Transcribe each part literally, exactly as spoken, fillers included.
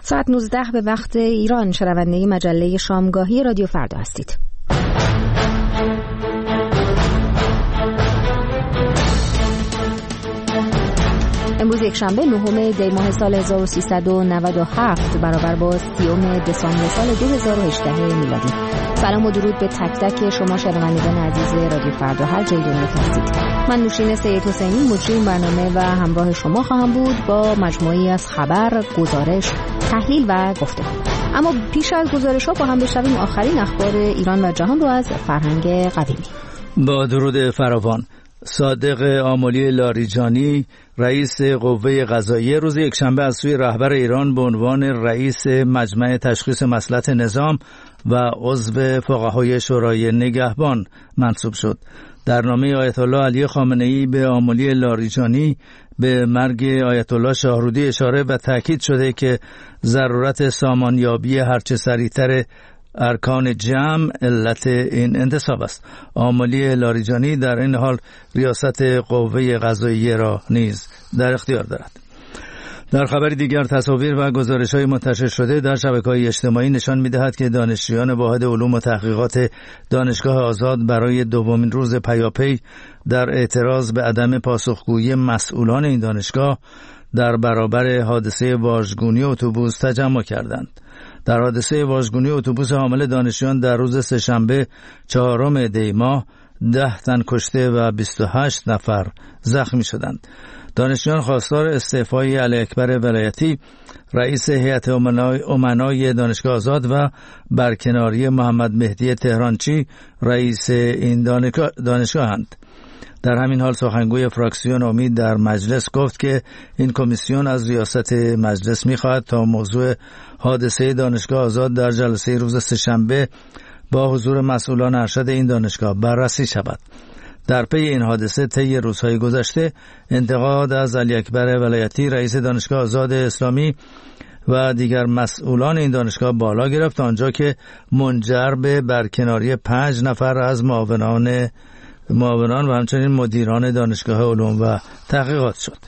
ساعت نوزده به وقت ایران. شنونده مجله شامگاهی رادیو فردا هستید. امروز یک شنبه نهم دی ماه سال هزار و سیصد و نود و هفت برابر با سیوم دسامبر سال دو هزار و هجده میلادی. سلام و درود به تک تک شما شنوندگان عزیز رادیو فردا هر جای دنیا هستید. من نوشین سید حسینی مجری این برنامه و همراه شما خواهم بود با مجموعی از خبر، گزارش، تحلیل و گفتگو. اما پیش از گزارش‌ها با هم بشنویم آخرین اخبار ایران و جهان رو از فرهنگ قویمی. با درود فراوان. صادق آملی لاریجانی رئیس قوه قضاییه روز یکشنبه از سوی رهبر ایران به عنوان رئیس مجمع تشخیص مصلحت نظام و عضو فقهای شورای نگهبان منصوب شد. در نامه آیت الله علی خامنه‌ای به آملی لاریجانی به مرگ آیت الله شاهرودی اشاره و تاکید شده که ضرورت سامانیابی هرچه سریعتر ارکان جمع علت این انتصاب است. آملی لاریجانی در این حال ریاست قوه قضاییه را نیز در اختیار دارد. در خبر دیگر تصاویر و گزارش‌های منتشر شده در شبکه‌های اجتماعی نشان می‌دهد که دانشجویان واحد علوم و تحقیقات دانشگاه آزاد برای دومین روز پیاپی در اعتراض به عدم پاسخگویی مسئولان این دانشگاه در برابر حادثه واژگونی اتوبوس تجمع کردند. در حادثه واژگونی اتوبوس حامل دانشجویان در روز سه‌شنبه چهارم دی ماه ده تن کشته و بیست و هشت نفر زخمی شدند. دانشجویان خواستار استعفای علی اکبر ولایتی رئیس هیئت امنای دانشگاه آزاد و برکناری محمد مهدی تهرانچی رئیس این دانشگاهند. در همین حال سخنگوی فراکسیون امید در مجلس گفت که این کمیسیون از ریاست مجلس می‌خواهد تا موضوع حادثه دانشگاه آزاد در جلسه روز سه‌شنبه با حضور مسئولان ارشد این دانشگاه بررسی شود. در پی این حادثه طی روزهای گذشته انتقاد از علی اکبر ولایتی رئیس دانشگاه آزاد اسلامی و دیگر مسئولان این دانشگاه بالا گرفت، آنجا که منجر به برکناری پنج نفر از معاونان معاونان و همچنین مدیران دانشگاه علوم و تحقیقات شد.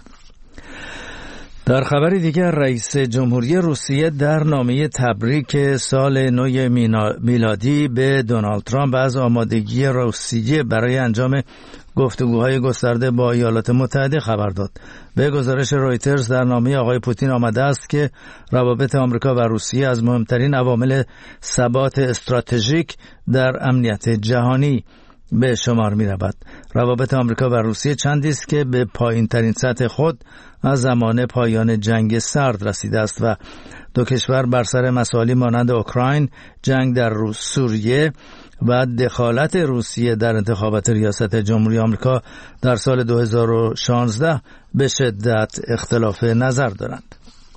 در خبری دیگر رئیس جمهوری روسیه در نامه تبریک سال نو میلادی به دونالد ترامپ از آمادگی روسیه برای انجام گفتگوهای گسترده با ایالات متحده خبر داد. به گزارش رویترز در نامه آقای پوتین آمده است که روابط آمریکا و روسیه از مهمترین عوامل ثبات استراتژیک در امنیت جهانی به شمار می رود. روابط آمریکا و روسیه چندی است که به پایین ترین سطح خود از زمان پایان جنگ سرد رسیده است و دو کشور بر سر مسائلی مانند اوکراین، جنگ در سوریه و دخالت روسیه در انتخابات ریاست جمهوری آمریکا در سال دو هزار و شانزده به شدت اختلاف نظر دارند.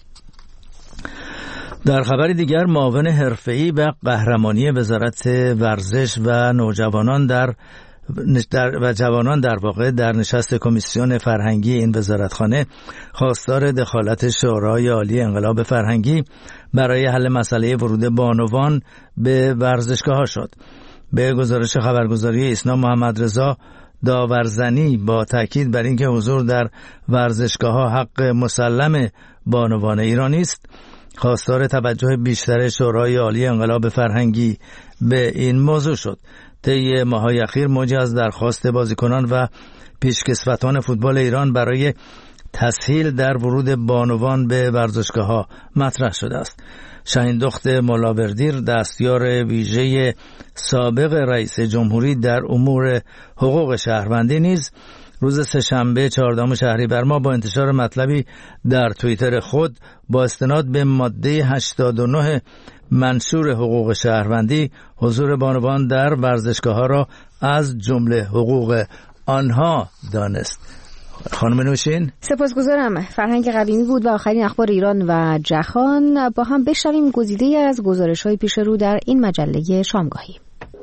در خبر دیگر معاون حرفه‌ای و قهرمانی وزارت ورزش و نوجوانان در در و جوانان در واقع در نشست کمیسیون فرهنگی این وزارتخانه خواستار دخالت شورای عالی انقلاب فرهنگی برای حل مسئله ورود بانوان به ورزشگاه‌ها شد. به گزارش خبرگزاری ایسنا محمدرضا داورزنی با تاکید بر اینکه حضور در ورزشگاه‌ها حق مسلم بانوان ایرانی است، خواستار توجه بیشتر شورای عالی انقلاب فرهنگی به این موضوع شد. طی ماه‌های اخیر موجی از درخواست بازیکنان و پیشکسوتان فوتبال ایران برای تسهیل در ورود بانوان به ورزشگاه‌ها مطرح شده است. شهیندخت ملاوردیر دستیار ویژه سابق رئیس جمهوری در امور حقوق شهروندی نیز روز سه‌شنبه چهاردهم شهریور ماه با انتشار مطلبی در توییتر خود با استناد به ماده هشتاد و نه منشور حقوق شهروندی حضور بانوان در ورزشگاه‌ها را از جمله حقوق آنها دانست. خانم نوشین، سپاسگزارم. فرهنگ قویمی بود و آخرین اخبار ایران و جهان. با هم بشنویم گزیده از گزارش‌های پیش رو در این مجله شامگاهی.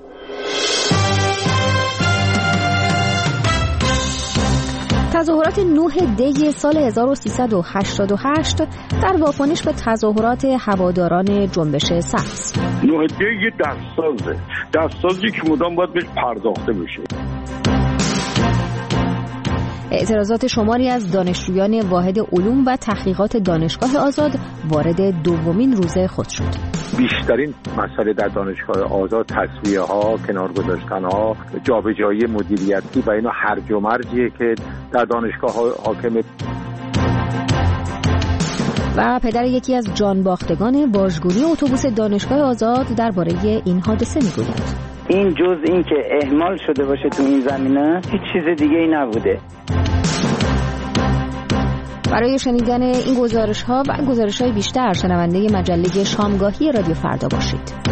تظاهرات نه دی سال هزار و سیصد و هشتاد و هشت در واکنش به تظاهرات هواداران جنبش سبز. نه دی یه دستسازه، دستسازی که مدام باید بهش پرداخته بشه. اعتراضات شماری از دانشجویان واحد علوم و تحقیقات دانشگاه آزاد وارد دومین روز خود شد. بیشترین مسئله در دانشگاه آزاد تسویه ها، کنار گذاشتن ها، جابجایی مدیریتی و اینا هرج و مرجیه که در دانشگاه ها حاکمه. و پدر یکی از جانباختگان واژگونی اتوبوس دانشگاه آزاد درباره این حادثه میگوید: این جز این که اهمال شده باشه تو این زمینه هیچ چیز دیگه ای نبوده. برای شنیدن این گزارش ها و گزارش های بیشتر شنونده مجله شامگاهی رادیو فردا باشید.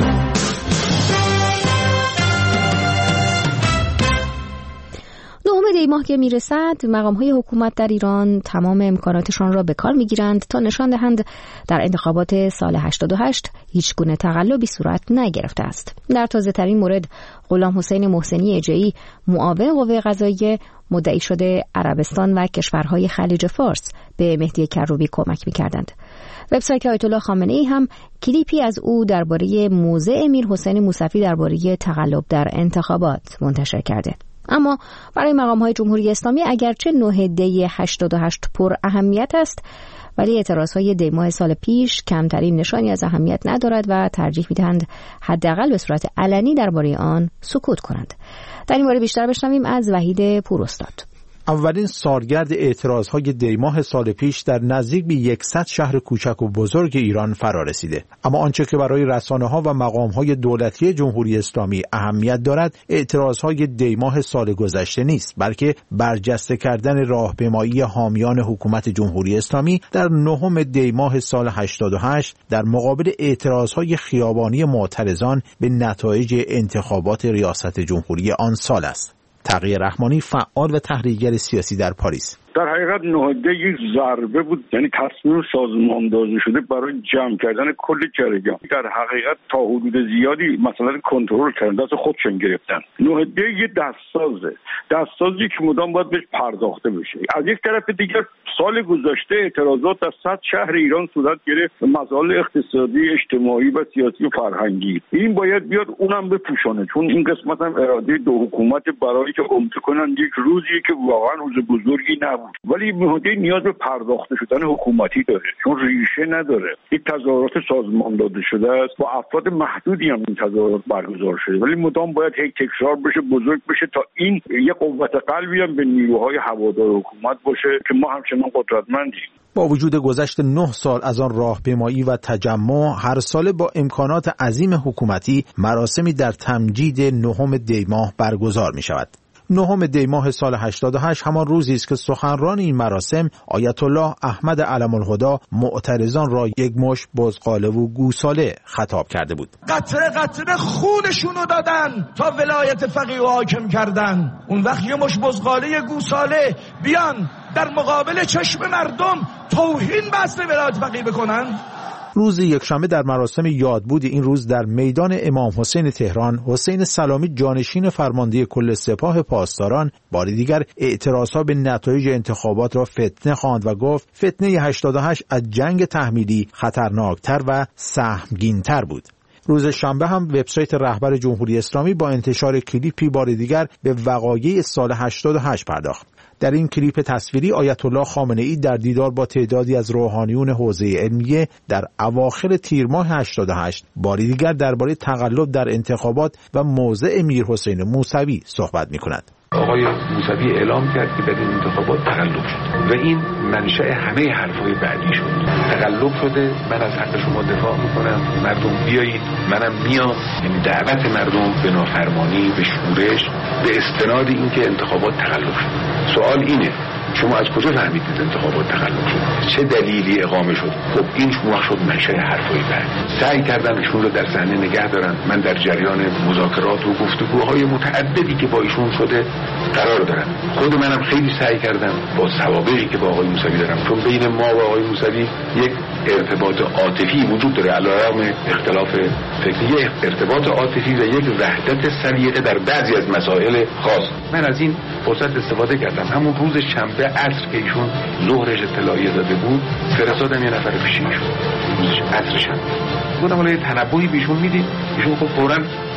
نهم دی ماه که میرسد، مقام‌های حکومت در ایران تمام امکاناتشان را به کار میگیرند تا نشان دهند در انتخابات سال هشتاد و هشت هیچ گونه تقلبی صورت نگرفته است. در تازه ترین مورد، غلام حسین محسنی اجئی، معاون قوه قضاییه، مدعی شده عربستان و کشورهای خلیج فارس به مهدی کروبی کمک می‌کردند. وبسایت آیت الله خامنه‌ای هم کلیپی از او درباره موضع امیر حسین موسوی درباره تقلب در انتخابات منتشر کرده. اما برای مقام‌های جمهوری اسلامی اگرچه نه دی هشتاد و هشت پر اهمیت است، ولی اعتراضهای دی ماه سال پیش کمترین نشانی از اهمیت ندارد و ترجیح می‌دهند حداقل به صورت علنی درباره آن سکوت کنند. در این باره بیشتر بشنویم از وحید پوراستاد. اولین سالگرد اعتراضهای دی ماه سال پیش در نزدیک به صد شهر کوچک و بزرگ ایران فرا رسیده. اما آنچه که برای رسانه‌ها و مقام‌های دولتی جمهوری اسلامی اهمیت دارد، اعتراضهای دی ماه سال گذشته نیست، بلکه برجسته کردن راهپیمایی حامیان حکومت جمهوری اسلامی در نهم دی ماه سال هشتاد و هشت در مقابل اعتراضهای خیابانی معترضان به نتایج انتخابات ریاست جمهوری آن سال است. تقی رحمانی، فعال و تحلیلگر سیاسی در پاریس: در حقیقت نهده یک ضربه بود، یعنی تصمیم سازماندازی شده برای جمع کردن کل جریان. در حقیقت تا حدود زیادی مثلا کنترل کردن، دست خودشون گرفتن. نهده یه دستسازه، دستسازی که مدام باید بهش پرداخته بشه. از یک طرف دیگر سال گذشته اعتراضات در صد شهر ایران صورت گرفت، مسائل اقتصادی، اجتماعی و سیاسی و فرهنگی. این باید بیاد اونم بپوشانه، چون این قسمت هم اراده دو حکومت برای که امضا کنن یک روزی که واقعا روز بزرگی نبود. ولی مهدی نیاز به پرداخته شدن حکومتی داره، چون ریشه نداره. این تظاهرات سازمان داده شده است، با افراد محدودی هم این تظاهرات برگزار شده، ولی مدام باید هی تکرار بشه، بزرگ بشه تا این یک قوت قلبی هم به نیروهای هوادار حکومت باشه که ما همچنان قدرتمندیم. با وجود گذشت نه سال از آن راهپیمایی و تجمع، هر ساله با امکانات عظیم حکومتی مراسمی در تمجید نهم دی ماه برگزار می شود. نهم دی ماه سال هشتاد و هشت همان روزی است که سخنران این مراسم آیت الله احمد علم الهدی معترضان را یک مشت بزغاله و گوساله خطاب کرده بود. قطره قطره خونشونو دادن تا ولایت فقیه و حاکم کردن. اون وقت یه مشت بزغاله گوساله بیان در مقابل چشم مردم توهین بحث ولایت فقیه بکنن. روز یکشنبه در مراسم یادبود این روز در میدان امام حسین تهران، حسین سلامی جانشین فرمانده کل سپاه پاسداران بار دیگر اعتراضها به نتایج انتخابات را فتنه خواند و گفت فتنه هشتاد و هشت از جنگ تحمیلی خطرناکتر و سهمگینتر بود. روز شنبه هم وبسایت رهبر جمهوری اسلامی با انتشار کلیپی بار دیگر به وقایع سال هشتاد و هشت پرداخت. در این کلیپ تصویری آیت الله خامنه‌ای در دیدار با تعدادی از روحانیون حوزه علمیه در اواخر تیر ماه هشتاد و هشت باری دیگر درباره تقلب در انتخابات و موضع امیر حسین موسوی صحبت می‌کند. آقای موسوی اعلام کرد که در این انتخابات تقلب شد و این منشأ همه حرف‌های بعدی شد. تقلب شده، من از حق شما دفاع میکنم، مردم بیایید، منم میام. یعنی دعوت مردم به نافرمانی، به شورش، به استناد اینکه انتخابات تقلب شد. سوال اینه شما از کجا فهمیدید انتخابات تقلب شد؟ چه دلیلی اقامه شد؟ خب این شما شد منشأ حرفای بعد. سعی کردن ایشون رو در صحنه نگه دارن. من در جریان مذاکرات و گفتگوهای متعددی که با ایشون شده قرار دارم. خود منم خیلی سعی کردم با سوابقی که با آقای موسوی دارم، چون بین ما و آقای موسوی یک ارتباط عاطفی وجود داره علیرغم اختلاف فکری، ارتباط عاطفی و یک وحدت سلیقه در بعضی از مسائل خاص. من از این فرصت استفاده کردم. همون روز شنبه عصر که ایشون ظهرش اطلاعیه داده بود، فرستادم یه نفر پیش ایشون. روز عصر شنبه گفتم حالا یه تنبهی بهشون میدید. ایشون خب فوراً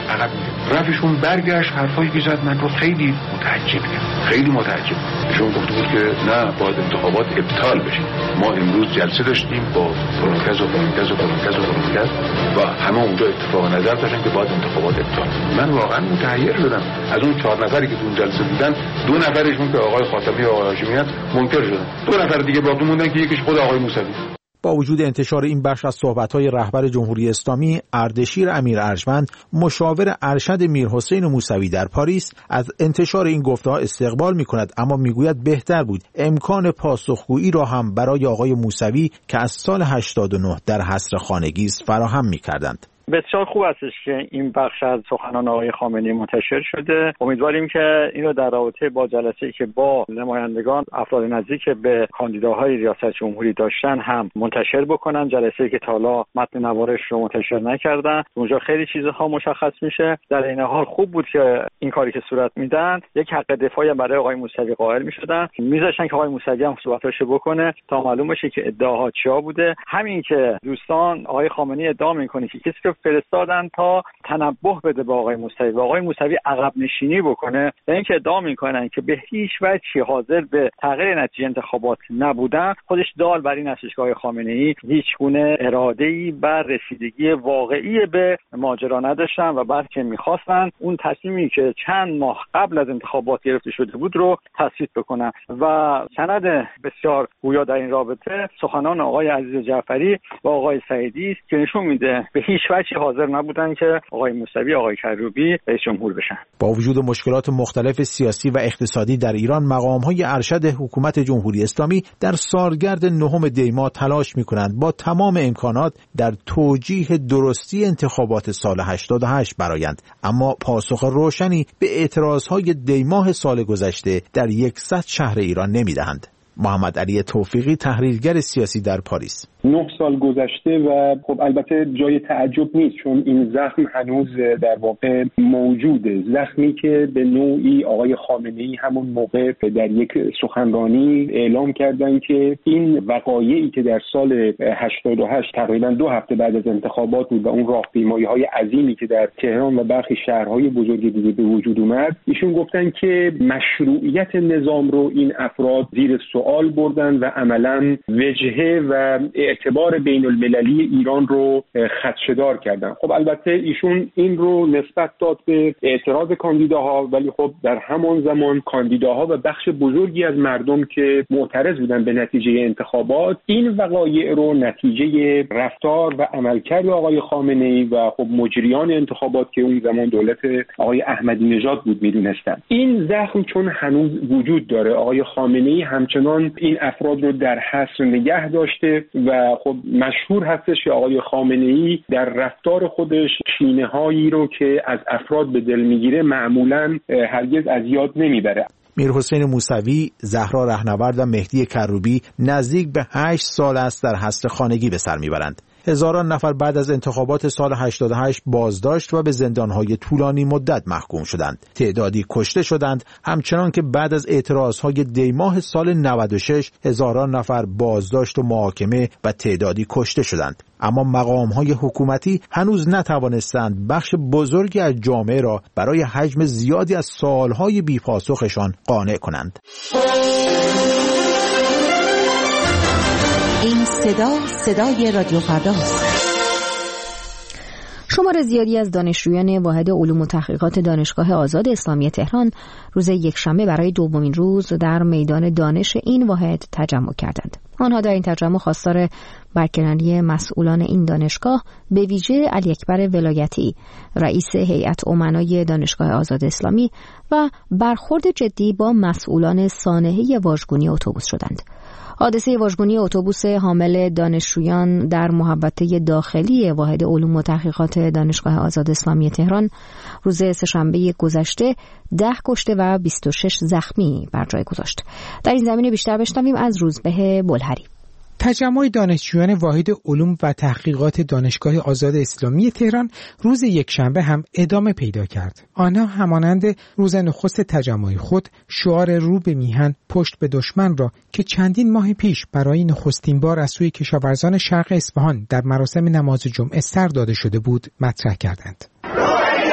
عقب میره. رفیشون برگشت حرفایی که زد من رو خیلی متعجب کرد، خیلی متعجب. ایشون گفته بود که نه باید انتخابات ابطال بشه. ما امروز جلسه داشتیم با فرانکز و فرانکز و فرانکز و فرانکز و همه اونجا اتفاق نظر داشتن که باید انتخابات ابطال. من واقعا متحیر شدم. از اون چهار نفری که تو اون جلسه بودن دو نفرشون که آقای خاتمی و آقای هاشمیان منکر شدن، دو نفر دیگه باقی موندن که یکیش خود آقای موسوی. با وجود انتشار این بخش از صحبت‌های رهبر جمهوری اسلامی، اردشیر امیر ارجمند، مشاور ارشد میرحسین موسوی در پاریس، از انتشار این گفته‌ها استقبال می‌کند، اما می‌گوید بهتر بود امکان پاسخگویی را هم برای آقای موسوی که از سال هشتاد و نه در حصر خانگی است فراهم می‌کردند. بسیار خوب استش که این بخش از سخنان آقای خامنه‌ای منتشر شده. امیدواریم که اینو در رابطه با جلسه‌ای که با نمایندگان افراد نزدیک به کاندیداهای ریاست جمهوری داشتن هم منتشر بکنن. جلسه‌ای که تا حالا متن نوارش رو منتشر نکردن، اونجا خیلی چیزها مشخص میشه. در این حال خوب بود که این کاری که صورت میدن یک حق دفاعی برای آقای موسوی قائل میشدن، میذاشتن که آقای موسوی هم صحبتاشو بکنه تا معلوم بشه که ادعاها چیا بوده. همین که دوستان آقای خامنه‌ای ادعا میکنه که کسی که فرستادن تا تنبه بده به آقای موسوی و آقای موسوی عقب نشینی بکنه، و اینکه ادعا میکنن که به هیچ وجهی حاضر به تغییر نتیجه انتخابات نبودن، خودش دال بر این است که آقای خامنه‌ای هیچ گونه اراده‌ای بر رسیدگی واقعی به ماجرا نداشتن و بلکه میخواستن اون تصمیمی که چند ماه قبل از انتخابات گرفته شده بود رو تصویب بکنن. و سند بسیار گویا در این رابطه سخنان آقای عزیز جعفری و آقای سعیدی است که نشون میده به هیچ وجه حاضر نبودن که آقای موسوی آقای کروبی رئیس جمهور بشن. با وجود مشکلات مختلف سیاسی و اقتصادی در ایران، مقام‌های ارشد حکومت جمهوری اسلامی در سالگرد نهم دی‌ماه تلاش می‌کنند با تمام امکانات در توجیه درستی انتخابات سال هشتاد و هشت برآیند، اما پاسخ روشنی به اعتراضهای دی‌ماه سال گذشته در یکصد شهر ایران نمی‌دهند. محمد علی توفیقی، تحلیلگر سیاسی در پاریس: نه سال گذشته و خب البته جای تعجب نیست، چون این زخم هنوز در واقع موجوده. زخمی که به نوعی آقای خامنه‌ای همون موقع در یک سخنرانی اعلام کردن که این وقایعی که در سال هشتاد و هشت تقریبا دو هفته بعد از انتخابات بود و اون راهپیمایی‌های عظیمی که در تهران و برخی شهرهای بزرگ دیگه به وجود اومد، ایشون گفتن که مشروعیت نظام رو این افراد زیر سوال بردن و عملاً وجهه و اعتبار بین المللی ایران رو خدشه‌دار کردن. خب البته ایشون این رو نسبت داد به اعتراض کاندیداها، ولی خب در همان زمان کاندیداها و بخش بزرگی از مردم که معترض بودن به نتیجه انتخابات، این وقایع رو نتیجه رفتار و عملکرد آقای خامنه‌ای و خب مجریان انتخابات که اون زمان دولت آقای احمدی نژاد بود میدونستن. این زخم چون هنوز وجود داره، آقای خامنه‌ای همچنان این افراد رو در حصر نگه داشته و خب مشهور هستش که آقای خامنه‌ای در رفتار خودش کینه‌هایی رو که از افراد به دل میگیره معمولاً هرگز از یاد نمیبره. میرحسین موسوی، زهرا رهنورد و مهدی کروبی نزدیک به هشت سال است در حصر خانگی به سر میبرند. هزاران نفر بعد از انتخابات سال هشتاد و هشت بازداشت و به زندانهای طولانی مدت محکوم شدند. تعدادی کشته شدند، همچنان که بعد از اعتراضهای دی‌ماه سال نود و شش هزاران نفر بازداشت و محاکمه و تعدادی کشته شدند. اما مقام‌های حکومتی هنوز نتوانستند بخش بزرگی از جامعه را برای حجم زیادی از سالهای بی‌پاسخشان قانع کنند. این صدا صدای رادیو فرداست. شمار زیادی از دانشجویان واحد علوم و تحقیقات دانشگاه آزاد اسلامی تهران روز یکشنبه برای دومین روز در میدان دانش این واحد تجمع کردند. آنها در این تجمع خواستار برکناری مسئولان این دانشگاه، به ویژه علی اکبر ولایتی، رئیس هیئت امنای دانشگاه آزاد اسلامی، و برخورد جدی با مسئولان سانحه واژگونی اتوبوس شدند. حادثه واژگونی اتوبوس حامل دانشجویان در محوطه داخلی واحد علوم و تحقیقات دانشگاه آزاد اسلامی تهران روز سه‌شنبه گذشته ده کشته و بیست و شش زخمی بر جای گذاشت. در این زمینه بیشتر بشنویم از روزبه بلهری. تجمع دانشجویان واحد علوم و تحقیقات دانشگاه آزاد اسلامی تهران روز یکشنبه هم ادامه پیدا کرد. آنها همانند روز نخست تجمع خود شعار رو به میهن پشت به دشمن را که چندین ماه پیش برای نخستین بار از سوی کشاورزان شرق اصفهان در مراسم نماز جمعه سر داده شده بود مطرح کردند.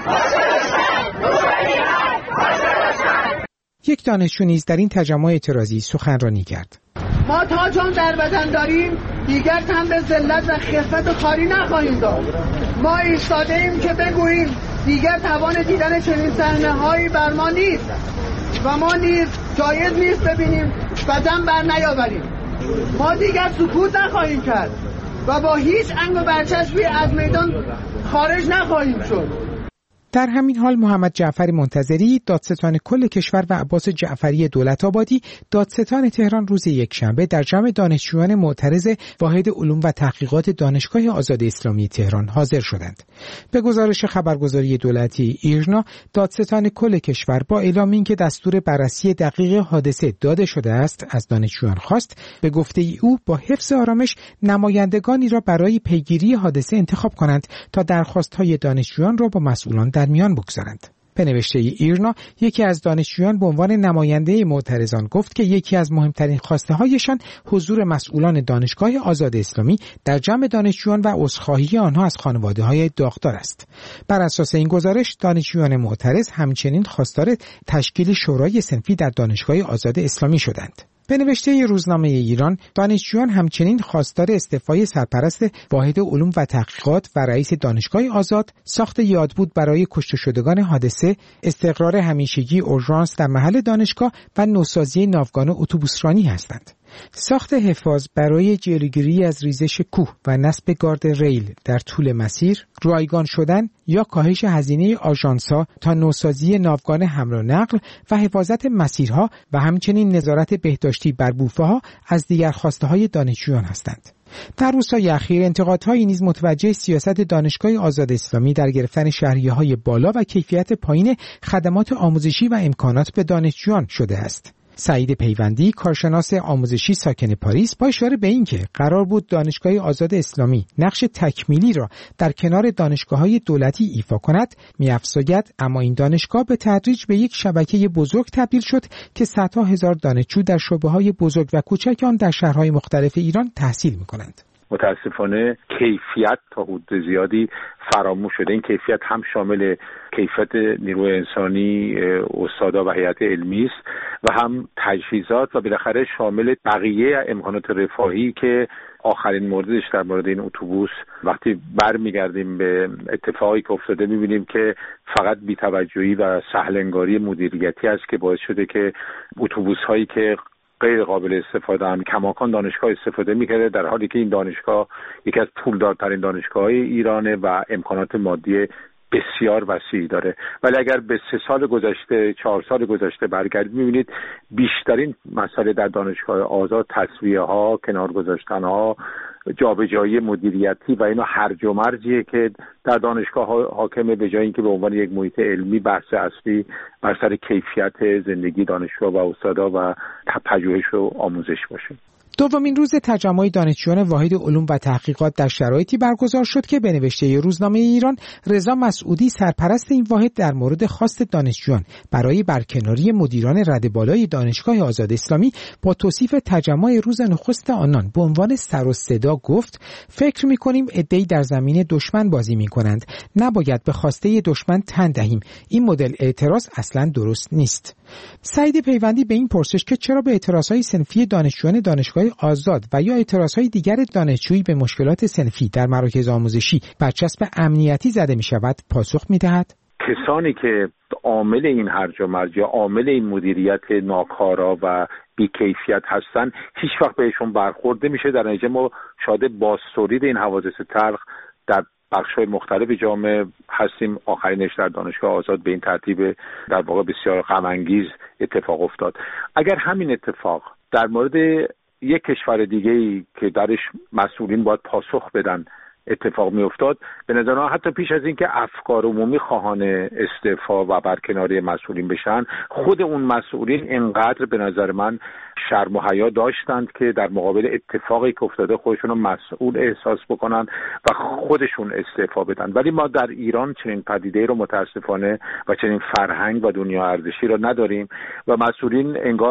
یک دانشجو نیز در این تجمع اعتراضی سخنرانی کرد. ما تا جان در بدن داریم دیگر تن به ذلت و خفت و کاری نخواهیم داد. ما ایستاده ایم که بگوییم دیگر توان دیدن چنین صحنه‌هایی بر ما نیست و ما نیز جایز نیست ببینیم و دم بر نیاوریم. ما دیگر سکوت نخواهیم کرد و با هیچ انگ و برچسبی از میدان خارج نخواهیم شد. در همین حال محمد جعفر منتظری دادستان کل کشور و عباس جعفری دولت آبادی دادستان تهران روز یکشنبه در جمع دانشجویان معترض واحد علوم و تحقیقات دانشگاه آزاد اسلامی تهران حاضر شدند. به گزارش خبرگزاری دولتی ایرنا، دادستان کل کشور با اعلام اینکه دستور بررسی دقیق حادثه داده شده است از دانشجویان خواست به گفته ای او با حفظ آرامش نمایندگانی را برای پیگیری حادثه انتخاب کنند تا درخواست‌های دانشجویان را با مسئولان در میان بگذارند. به نوشته ایرنا، یکی از دانشجویان به عنوان نماینده معترضان گفت که یکی از مهمترین خواسته هایشان حضور مسئولان دانشگاه آزاد اسلامی در جمع دانشجویان و عذرخواهی آنها از خانواده های داغدار است. بر اساس این گزارش، دانشجویان معترض همچنین خواستار تشکیل شورای صنفی در دانشگاه آزاد اسلامی شدند. به نوشته روزنامه ایران، دانشجویان همچنین خواستار استعفای سرپرست واحد علوم و تحقیقات و رئیس دانشگاه آزاد، ساخت یادبود برای کشته شدگان حادثه، استقرار همیشگی اورژانس در محل دانشگاه و نوسازی ناوگان اتوبوسرانی هستند. ساخت حفاظ برای جلوگیری از ریزش کوه و نصب گارد ریل در طول مسیر، رایگان شدن یا کاهش هزینه آژانس‌ها تا نوسازی ناوگان حمل و نقل و حفاظت مسیرها و همچنین نظارت بهداشتی بر بوفه‌ها از دیگر خواسته‌های دانشجویان هستند. در روزهای اخیر انتقادهایی نیز متوجه سیاست دانشگاه آزاد اسلامی در گرفتن شهریه‌های بالا و کیفیت پایین خدمات آموزشی و امکانات به دانشجویان شده است. سعید پیوندی، کارشناس آموزشی ساکن پاریس، با اشاره به اینکه قرار بود دانشگاه آزاد اسلامی نقش تکمیلی را در کنار دانشگاه‌های دولتی ایفا کند، می‌افزاید اما این دانشگاه به تدریج به یک شبکه بزرگ تبدیل شد که صدها هزار دانشجو در شعبه‌های بزرگ و کوچک آن در شهرهای مختلف ایران تحصیل می‌کنند. متاسفانه کیفیت تا حد زیادی فراموش شده. این کیفیت هم شامل کیفیت نیروی انسانی، استادا و هیئت علمی است و هم تجهیزات و بالاخره شامل بقیه امکانات رفاهی که آخرین موردش در مورد این اتوبوس وقتی برمیگردیم به اتفاقی که افتاده میبینیم که فقط بی‌توجهی و سهل‌انگاری مدیریتی است که باعث شده که اتوبوس هایی که غیر قابل استفاده هم کماکان دانشگاه استفاده میکرده، در حالی که این دانشگاه یکی از پولدارترین دانشگاه‌های ایرانه و امکانات مادی بسیار وسیعی داره. ولی اگر به سه سال گذشته، چهار سال گذشته برگردید میبینید بیشترین مسئله در دانشگاه آزاد تصفیه ها، کنار گذاشتن ها، جابجایی مدیریتی و اینا هرج و مرجیه که در دانشگاه حاکمه، به جای اینکه به عنوان یک محیط علمی بحث اصلی بر سر کیفیت زندگی دانشجو و استادا و پژوهش و آموزش باشه. دومین روز تجمع دانشجویان واحد علوم و تحقیقات در شرایطی برگزار شد که به نوشته روزنامه ایران، رضا مسعودی سرپرست این واحد در مورد خواست دانشجویان برای برکناری مدیران رده بالای دانشگاه آزاد اسلامی با توصیف تجمع روز نخست آنان به عنوان سر و صدا گفت: فکر می‌کنیم عده‌ای در زمین دشمن بازی می‌کنند، نباید به خواسته دشمن تن دهیم، این مدل اعتراض اصلاً درست نیست. سعید پیوندی به این پرسش که چرا به اعتراضهای صنفی دانشجویان دانشگاه آزاد و یا اعتراضهای دیگر دانشجویی به مشکلات صنفی در مراکز آموزشی برچسب امنیتی زده می شود پاسخ می دهد: کسانی که عامل این هرج و مرج یا عامل این مدیریت ناکارا و بی‌کیفیت هستن هیچ وقت بهشون برخورده میشه. در نتیجه ما شاهد بازتولید این حوادث تلخ در بخش‌های مختلف جامعه هستیم. آخرینش در دانشگاه آزاد به این ترتیب در واقع بسیار غم‌انگیز اتفاق افتاد. اگر همین اتفاق در مورد یک کشور دیگه‌ای که درش مسئولین باید پاسخ بدن اتفاق می افتاد، به نظر من حتی پیش از اینکه افکار عمومی خواهان استعفا و برکناری مسئولین بشن، خود اون مسئولین انقدر به نظر من شرم و حیا داشتند که در مقابل اتفاقی که افتاده خودشون رو مسئول احساس بکنن و خودشون استعفا بدن. ولی ما در ایران چنین پدیده‌ای رو متاسفانه و چنین فرهنگ و دنیا ارزشی رو نداریم و مسئولین انگار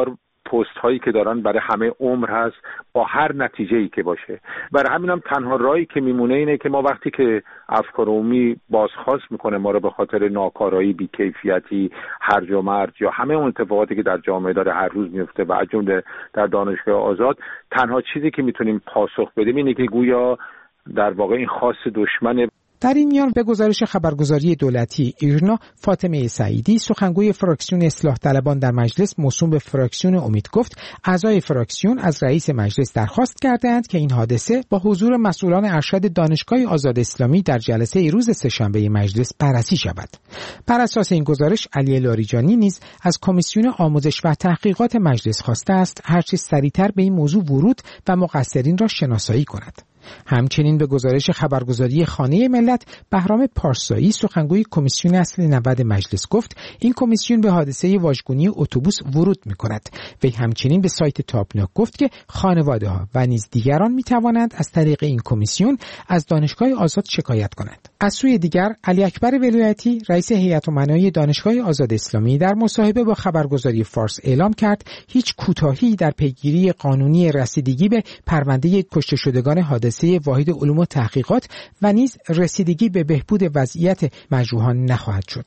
پست هایی که دارن برای همه عمر هست با هر نتیجه‌ای که باشه. برای همین هم تنها راهی که میمونه اینه که ما وقتی که افکار عمومی بازخواست میکنه ما رو به خاطر ناکارایی، بی‌کیفیتی، هرج و مرج یا همه اون اتفاقاتی که در جامعه داره هر روز میفته و از جمله در دانشگاه آزاد، تنها چیزی که میتونیم پاسخ بدیم اینه که گویا در واقع این خواست دشمن. در این میان به گزارش خبرگزاری دولتی ایرنا، فاطمه سعیدی سخنگوی فراکسیون اصلاح طلبان در مجلس موسوم به فراکسیون امید گفت اعضای فراکسیون از رئیس مجلس درخواست کردند که این حادثه با حضور مسئولان ارشد دانشگاه آزاد اسلامی در جلسه روز سه‌شنبه مجلس بررسی شود. بر اساس این گزارش علی لاریجانی نیز از کمیسیون آموزش و تحقیقات مجلس خواسته است هرچه سریعتر به این موضوع ورود و مقصرین را شناسایی کند. همچنین به گزارش خبرگزاری خانه ملت بهرام پارسایی سخنگوی کمیسیون اصل نود مجلس گفت این کمیسیون به حادثه واژگونی اتوبوس ورود می‌کند. وی همچنین به سایت تابناک گفت که خانواده‌ها و نیز دیگران می‌توانند از طریق این کمیسیون از دانشگاه آزاد شکایت کنند. از سوی دیگر علی اکبر ولایتی رئیس هیئت امنای دانشگاه آزاد اسلامی در مصاحبه با خبرگزاری فارس اعلام کرد هیچ کوتاهی در پیگیری قانونی رسیدگی به پرونده کشته شدگان حادثه واحد علوم و تحقیقات و نیز رسیدگی به بهبود وضعیت مجروحان نخواهد شد.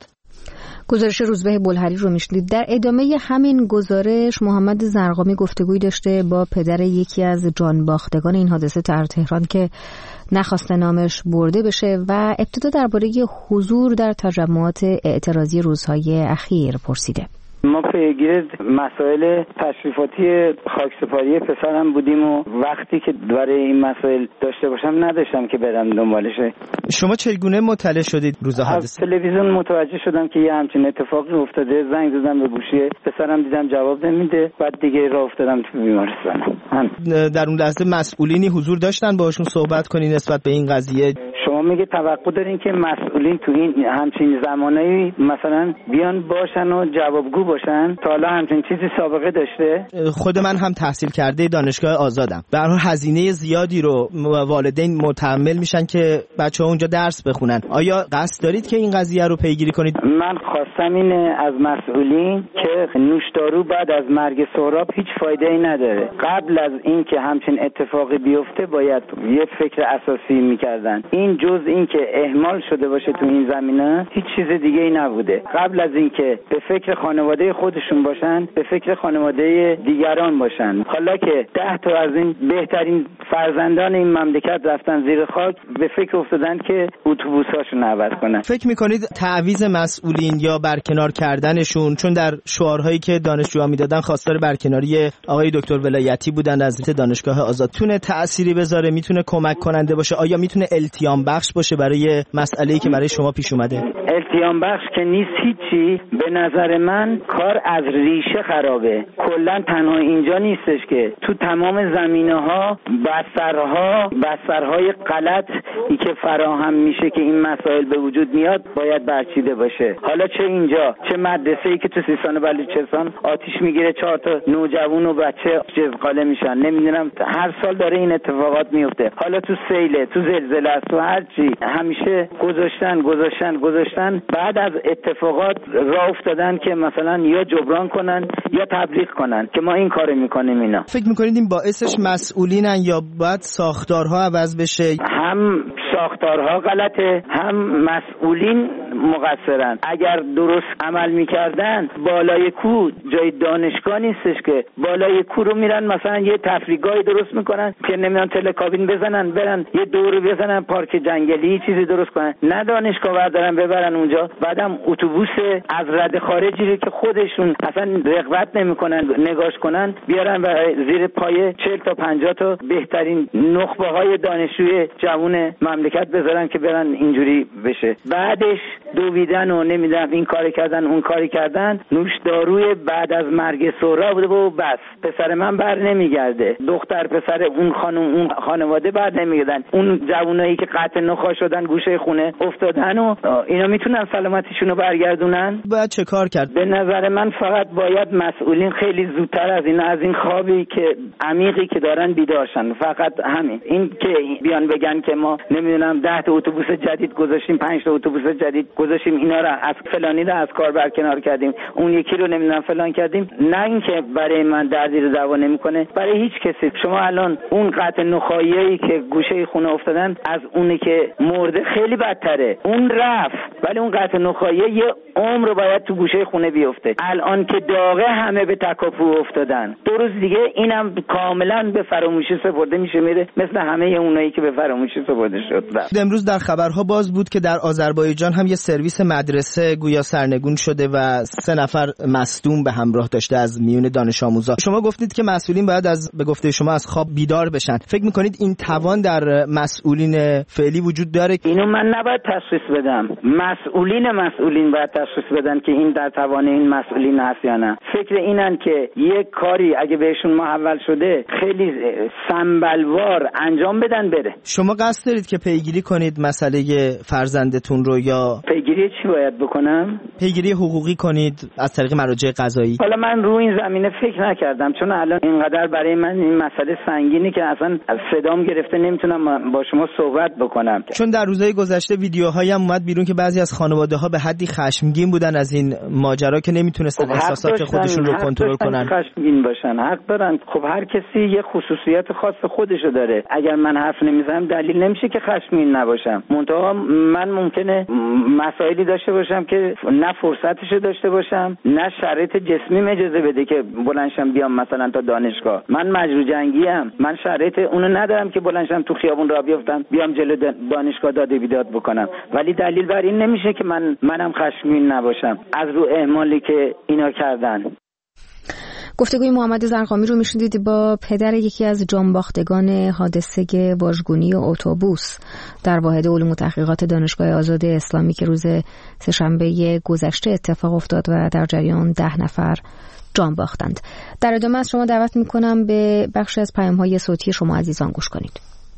گزارش روزبه بلحری رو میشنید. در ادامه همین گزارش محمد زرقامی گفتگوی داشته با پدر یکی از جانباختگان این حادثه در تهران که نخواسته نامش برده بشه و ابتدا درباره حضور در تجمعات اعتراضی روزهای اخیر پرسیده. ما پیگیر مسائل تشریفاتی خاکسپاری پسرم بودیم و وقتی که برای این مسائل داشته باشم نداشتم که برم دنبالشه. شما چگونه مطلع شدید روز حادثه؟ از تلویزیون متوجه شدم که یه همچین اتفاقی افتاده، زنگ زدم به گوشی پسرم، دیدم جواب نمیده، بعد دیگه راه افتادم تو بیمارستان. در اون لحظه مسئولینی حضور داشتن باهاشون صحبت کنین نسبت به این قضیه؟ شما میگه توقع دارین که مسئولین تو این همچین زمانه‌ای مثلا بیان باشن و جوابگو باشن؟ تا حالا همچین چیزی سابقه داشته؟ خود من هم تحصیل کرده دانشگاه آزادم. به هر حال هزینه زیادی رو والدین متحمل میشن که بچه‌ها اونجا درس بخونن. آیا قصد دارید که این قضیه رو پیگیری کنید؟ من خواستم اینه از مسئولین که نوشدارو بعد از مرگ سهراب هیچ فایده‌ای نداره. قبل از این که همچین اتفاقی بیفته باید یه فکر اساسی میکردن. این جز این که اهمال شده باشه تو این زمینه هیچ چیز دیگه ای نبوده. قبل از این که به فکر خانواده خودشون باشن به فکر خانواده دیگران باشن. حالا که ده تا از این بهترین فرزندان این مملکت رفتن زیر خاک به فکر افتادن که اتوبوساشون عوض کنن. فکر میکنید تعویض مسئولین یا برکنار کردنشون، چون در شعارهایی که دانشجوها میدادن خواستار برکناری آقای دکتر ولایتی بودن از دانشگاه آزاد، تونه تأثیری بذاره، میتونه کمک کننده باشه؟ آیا میتونه التیام بخش باشه برای مسئله‌ای که برای شما پیش اومده؟ التیام بخش که نیست هیچی. به نظر من کار از ریشه خرابه. کلا تنها اینجا نیستش که تو تمام زمینه‌ها بسترها بسترهای غلط ای که فراهم میشه که این مسائل به وجود میاد باید برچیده باشه. حالا چه اینجا چه مدرسه‌ای که تو سیستان و بلوچستان آتش میگیره، چهار تا نوجوان و بچه جزقاله میشن، نمیدونم هر سال داره این اتفاقات میفته. حالا تو سیله، تو زلزله است، تو هر چی همیشه گذاشتن گذاشتن گذاشتن بعد از اتفاقات راه افتادن که مثلا یا جبران کنن یا تبلیغ کنن که ما این کارو میکنیم. اینا فکر میکنید این باعثش مسئولینن یا باید ساختارها عوض بشه؟ هم ساختارها غلطه هم مسئولین مقصرن. اگر درست عمل میکردن بالای کو جای دانشگاه نیستش که بالای کو رو میرن مثلا یه تفریحگاهی درست میکنن که نمیان تلکابین بزنن برن یه دور بزنن پارک جنگلی چیزی درست کنن، نه دانشگاه بردارن ببرن اونجا. بعدم اتوبوس از رد خارجی رو که خودشون اصلا رغبت نمیکنن نگاش کنن بیارن و زیر پای چهل تا پنجاه تا بهترین نخبه های دانشجوی جوان مملکت بذارن که برن اینجوری بشه. بعدش دویدن و نمیدونم این کاری کردن اون کاری کردن. نوشداروی بعد از مرگ سهراب بوده و بس. پسر من بر نمیگرده، دختر پسر اون خانم اون خانواده بر نمیگردن. اون جوانایی که قطع نخواش شدن گوشه خونه افتادن و اینا میتونن سلامتیشون رو برگردونن؟ باید چه کار کرد؟ به نظر من فقط باید مسئولین خیلی زودتر از این از این خوابی که عمیقی که دارن بیدارشن. فقط همین. این که بیان بگن که ما نمیدونم ده تا اتوبوس جدید گذاشتیم، پنج تا اتوبوس جدید گذاشتیم اینا رو از فلانی رو از کار برکنار کردیم، اون یکی رو نمیدونم فلان کردیم. نه اینکه برای من دردی رو دوا نمیکنه، برای هیچ کسی. شما الان اون قطع نخاعی که گوشه خونه افتادن از اونی که مرده خیلی بدتره. اون رفت ولی اون قطع نخاعی یه عمر باید تو گوشه خونه بیفته. الان که داغه همه به تکاپو افتادن. دو روز دیگه اینم کاملا به فراموشی سپرده میشه، میره مثل همه اونایی که به فراموشی سپرده شد. امروز در خبرها باز بود که در آذربایجان هم یه سرویس مدرسه گویا سرنگون شده و سه نفر مصدوم به همراه داشته از میون دانش آموزا. شما گفتید که مسئولین باید از به گفته شما از خواب بیدار بشن. فکر میکنید این توان در مسئولین فعلی وجود داره؟ اینو من نباید تشخیص بدم. مسئولین مسئولین باید تشخیص بدن که این در توان این مسئولین هست یا نه. فکر اینن که یک کاری اگه بهشون محول شده خیلی سنبلوار انجام بدن بره. شما قصد دارید که پیگیری کنید مسئله فرزندتون رو یا پیگیری چی باید بکنم؟ پیگیری حقوقی کنید از طریق مراجع قضایی؟ حالا من رو این زمینه فکر نکردم، چون الان اینقدر برای من این مسئله سنگینی که اصلا صدام گرفته نمیتونم با شما صحبت بکنم. چون در روزهای گذشته ویدیوهایی هم اومد بیرون که بعضی از خانواده‌ها به حدی خشمگین بودن از این ماجرا که نمیتونستن احساسات خودشون رو کنترل کنن. خشمگین باشن، حق دارن. خب هر کسی یه خصوصیت خاص خودشو داره. اگر من حرف نمیزنم دلیل نمیشه که خشمگین نباشم. منتها من ممکنه مسائلی داشته باشم که نه فرصتشو داشته باشم، نه شرایط جسمی اجازه بده که بلندشم بیام مثلا تا دانشگاه. من مجروح جنگی ام، من شرایط اونو ندارم که بلندشم تو خیابون راه بیفتم بیام جلو دانشگاه داد و بیداد بکنم. ولی دلیل بر این نمیشه که من منم خشمگین نباشم از رو اهمالی که اینا کردن. گفتگوی محمد زرقامی رو میشنیدید با پدر یکی از جانباختگان حادثه واژگونی اتوبوس در واحد علوم و تحقیقات دانشگاه آزاد اسلامی که روز سه‌شنبه گذشته اتفاق افتاد و در جریان ده نفر جان باختند. در ادامه از شما دعوت میکنم به بخشی از پیام‌های صوتی شما عزیزان گوش کنید.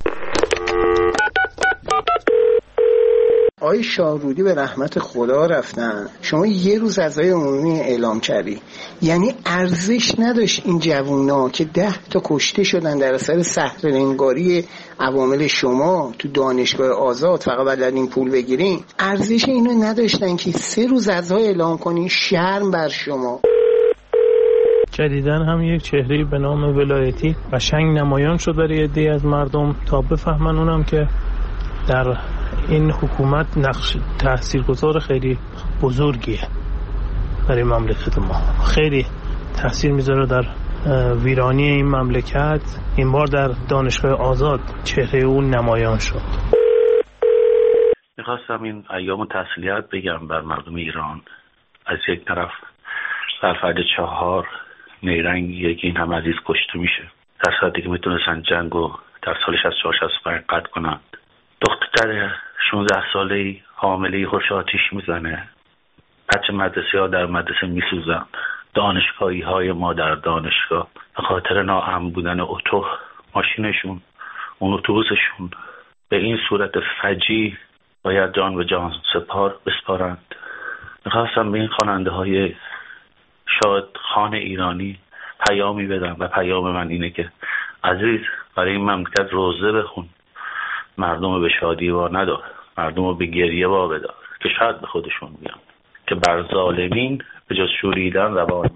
آقای شاهرودی به رحمت خدا رفتن، شما یه روز عزای عمومی اعلام کردی، یعنی ارزش نداشت این جوونا که ده تا کشته شدن در اثر سحره‌نگاری عوامل شما تو دانشگاه آزاد فقط بلدین پول بگیرین، ارزش اینو نداشتن که سه روز عزای اعلام کنین. شرم بر شما. جدیداً هم یک چهره‌ای به نام ولایتی قشنگ نمایان شد برای عده‌ای از مردم تا بفهمن اونم که در این حکومت نقش تاثیرگذار خیلی بزرگیه برای مملکت ما، خیلی تاثیر میذاره در ویرانی این مملکت. این بار در دانشگاه آزاد چهره اون نمایان شد. میخواستم این ایام تسلیت بگم بر مردم ایران. از یک طرف در فرد چهار نیرنگیه که این هم عزیز کشته میشه، در صورتی که میتونستن جنگو در سال شصت و چهار شصت و پنج قطع کنن. دختر شانزده ساله‌ای حامله‌ای خوش آتیش میزنه، بچه مدرسه ها در مدرسه میسوزن، دانشگاهی های ما در دانشگاه به خاطر ناامن بودن اتو ماشینشون، اون اتوبوسشون به این صورت فجیع باید جان به جان سپار بسپارند. میخواستم به این خواننده های شاد خان ایرانی پیامی بدم و پیام من اینه که عزیز برای این مملکت روزه بخون، مردم به شادی وا ندار، مردم به گریه وا بدار که شاید به خودشون بیان که بر ظالمین به جز شوریدن روان.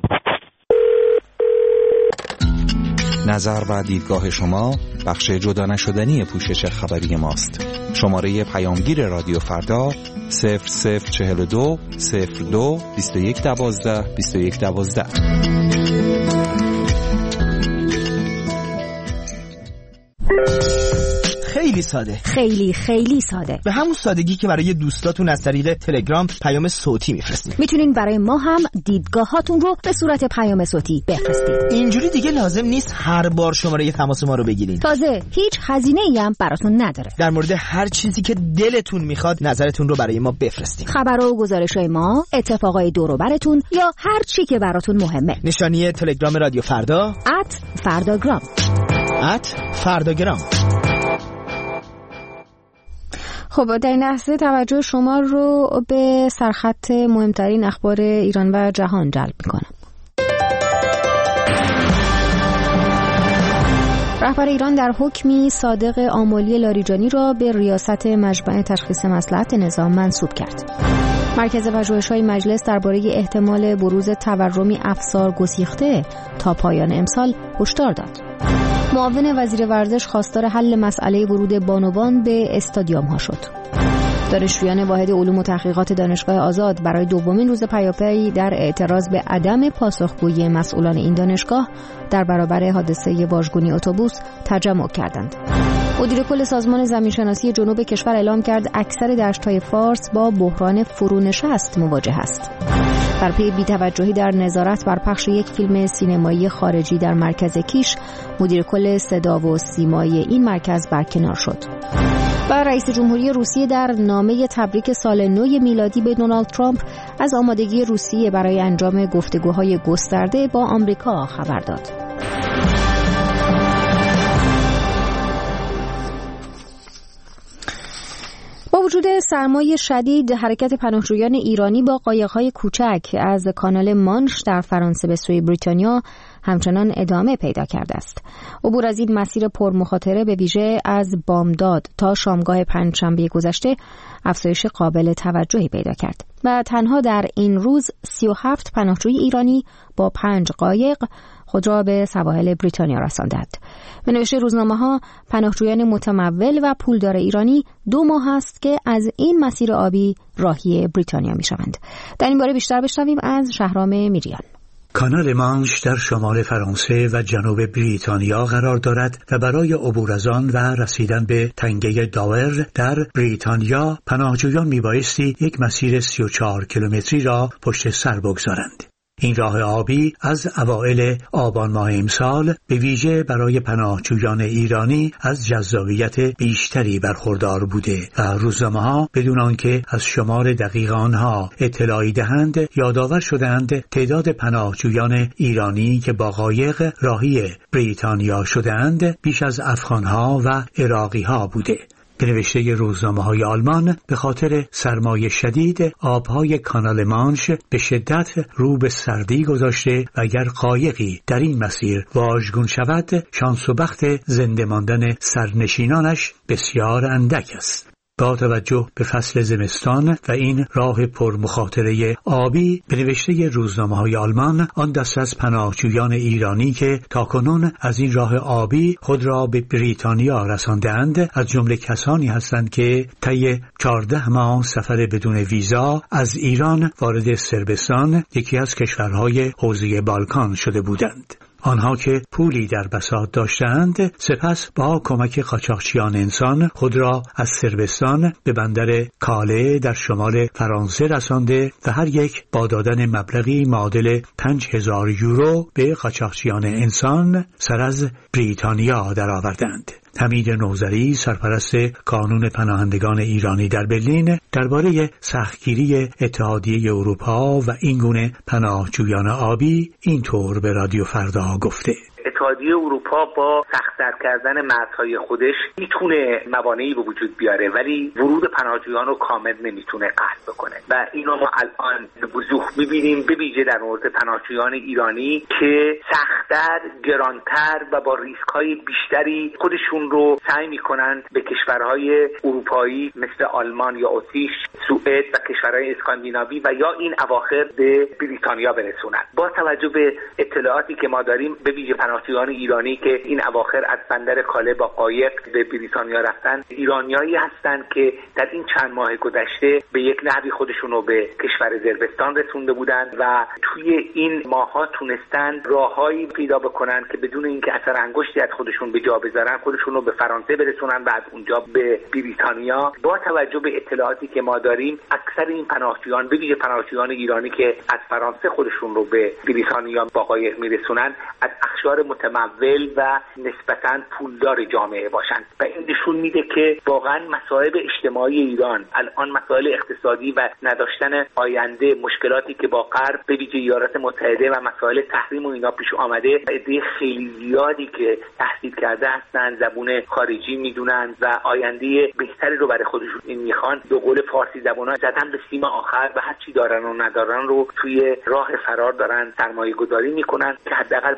نظر و دیدگاه شما بخش جدا نشدنی پوشش خبری ماست. شماره پیامگیر رادیو فردا صفر صفر چهل و دو صفر دو بیست و یک دوازده بیست و یک دوازده. خیلی ساده، خیلی خیلی ساده، به همون سادگی که برای دوستاتون از طریق تلگرام پیام صوتی میفرستید. میتونین برای ما هم دیدگاهاتون رو به صورت پیام صوتی بفرستید. اینجوری دیگه لازم نیست هر بار شماره تماس ما رو بگیرین. تازه هیچ هزینه‌ای هم براتون نداره. در مورد هر چیزی که دلتون میخواد نظرتون رو برای ما بفرستید. خبر و گزارش‌های ما، اتفاقای دور و براتون یا هر چی که براتون مهمه. نشانی تلگرام رادیو فردا ات فرداگرام ات فرداگرام. خب در این لحظه توجه شما رو به سرخط مهمترین اخبار ایران و جهان جلب میکنم. رهبر ایران در حکمی صادق آملی لاریجانی را به ریاست مجمع تشخیص مصلحت نظام منصوب کرد. مرکز پژوهش‌های مجلس درباره احتمال بروز تورمی افسار گسیخته تا پایان امسال هشدار داد. معاون وزیر ورزش خواستار حل مسئله ورود بانوان به استادیوم‌ها شد. دانشجویان واحد علوم و تحقیقات دانشگاه آزاد برای دومین روز پیاپی در اعتراض به عدم پاسخگویی مسئولان این دانشگاه در برابر حادثه واژگونی اتوبوس تجمع کردند. مدیر کل سازمان زمینشناسی جنوب کشور اعلام کرد اکثر دشت‌های فارس با بحران فرونشست مواجه است. در پی بی‌توجهی در نظارت بر پخش یک فیلم سینمایی خارجی در مرکز کیش، مدیر کل صدا و سیمایی این مرکز برکنار شد. و رئیس جمهوری روسیه در نامه تبریک سال نو میلادی به دونالد ترامپ از آمادگی روسیه برای انجام گفتگوهای گسترده با آمریکا خبر داد. با وجود سرمای شدید، حرکت پناهجویان ایرانی با قایق‌های کوچک از کانال مانش در فرانسه به سوی بریتانیا همچنان ادامه پیدا کرده است. عبور از این مسیر پرمخاطره به ویژه از بامداد تا شامگاه پنجشنبه گذشته افزایش قابل توجهی پیدا کرد و تنها در این روز سی و هفت پناهجوی ایرانی با پنج قایق خود را به سواحل بریتانیا رساندند. به نوشته روزنامه‌ها، پناهجویان متمول و پولدار ایرانی دو ماه است که از این مسیر آبی راهی بریتانیا می‌شوند. در این باره بیشتر بشنویم از شهرام میریان. کانال مانش در شمال فرانسه و جنوب بریتانیا قرار دارد و برای عبور از آن و رسیدن به تنگه داور در بریتانیا پناهجویان میبایستی یک مسیر سی و چهار کیلومتری را پشت سر بگذارند. این راه آبی از اوایل آبان ماه امسال به ویژه برای پناهجویان ایرانی از جذابیت بیشتری برخوردار بوده و روزنامه‌ها بدون آنکه از شمار دقیق آنها اطلاعی دهند یادآور شدند تعداد پناهجویان ایرانی که با قایق راهی بریتانیا شدند بیش از افغان‌ها و عراقی‌ها بوده. به نوشته روزنامه‌های آلمان به خاطر سرمای شدید آبهای کانال مانش به شدت رو به سردی گذاشته و اگر قایقی در این مسیر واژگون شود شانس و بخت زنده ماندن سرنشینانش بسیار اندک است. با توجه به فصل زمستان و این راه پرمخاطره آبی به نوشته روزنامه‌های آلمان آن دست از پناهجویان ایرانی که تاکنون از این راه آبی خود را به بریتانیا رساندند از جمله کسانی هستند که طی چهارده ماه سفر بدون ویزا از ایران وارد صربستان یکی از کشورهای حوزه بالکان شده بودند. آنها که پولی در بساط داشتند سپس با کمک قاچاقچیان انسان خود را از صربستان به بندر کاله در شمال فرانسه رسانده و هر یک با دادن مبلغی معادل پنج هزار یورو به قاچاقچیان انسان سر از بریتانیا درآوردند. حمید نوذری سرپرست کانون پناهندگان ایرانی در برلین درباره سختگیری اتحادیه اروپا و این گونه پناهجویان آبی اینطور به رادیو فردا گفته: اتحادیه اروپا با سخت‌تر کردن مرزهای خودش میتونه موانعی به وجود بیاره ولی ورود پناهجویان رو کامل نمیتونه قطع بکنه و اینو ما الان وضوح میبینیم به ویژه در مورد پناهجویان ایرانی که سخت‌تر، گرانتر و با ریسک‌های بیشتری خودشون رو سعی میکنن به کشورهای اروپایی مثل آلمان یا اتریش، سوئد و کشورهای اسکاندیناوی و یا این اواخر به بریتانیا برسونن. با توجه به اطلاعاتی که ما داریم به ویژه پناهجویان ایرانی که این اواخر از بندر کاله با قایق به بریتانیا رفتن ایرانیایی هستند که در این چند ماه گذشته به یک نحوی خودشون رو به کشور صربستان رسونده بودند و توی این ماه‌ها تونستن راههایی پیدا بکنن که بدون اینکه اثر انگشتی از خودشون به جا بذارن خودشون رو به فرانسه برسونن و از اونجا به بریتانیا. با توجه به اطلاعاتی که ما داریم اکثر این پناهجویان به ویژه پناهجویان ایرانی که از فرانسه خودشون رو به بریتانیا با قایق میرسونن از اقشار متمول و نسبتاً پولدار جامعه باشند و این نشون میده که واقعا مسائل اجتماعی ایران الان مسائل اقتصادی و نداشتن آینده مشکلاتی که با غرب به ویژه ایالات متحده و مسائل تحریم و اینا پیش آمده و عده خیلی زیادی که تحصیل کرده هستن زبون خارجی میدونن و آینده بهتری رو برای خودشون این میخوان به قول فارسی زبونا زدن به سیم آخر و هر چی دارن و ندارن رو توی راه فرار دارن سرمایه گذاری میکنن که حداقل برای خودشون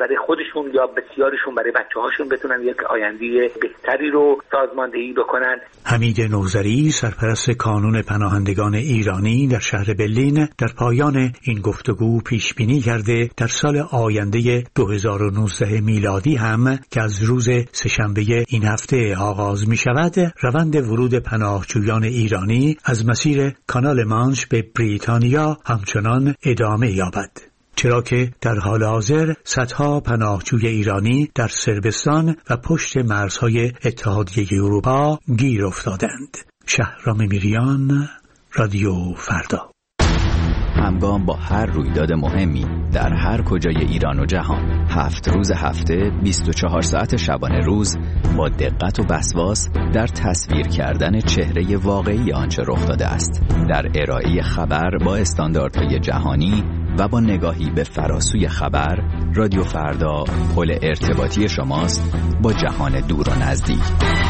خودشون یا بسیارشون برای بچه‌هاشون بتونن یک آینده بهتری رو سازماندهی بکنن. حمید نوذری، سرپرست کانون پناهندگان ایرانی در شهر برلین، در پایان این گفتگو پیش بینی کرده در سال آینده دو هزار و نوزده میلادی هم که از روز سه‌شنبه این هفته آغاز می شود، روند ورود پناهجویان ایرانی از مسیر کانال مانش به بریتانیا همچنان ادامه یابد، چرا که در حال حاضر صدها پناهجوی ایرانی در صربستان و پشت مرزهای اتحادیه اروپا گیر افتادند. شهرام میریان، رادیو فردا. همگام با هر رویداد مهمی در هر کجای ایران و جهان، هفت روز هفته، بیست و چهار ساعت شبانه روز، با دقت و وسواس در تصویر کردن چهره واقعی آنچه رخ داده است، در ارائه خبر با استانداردهای جهانی و با نگاهی به فراسوی خبر، رادیو فردا پل ارتباطی شماست با جهان دور و نزدیک.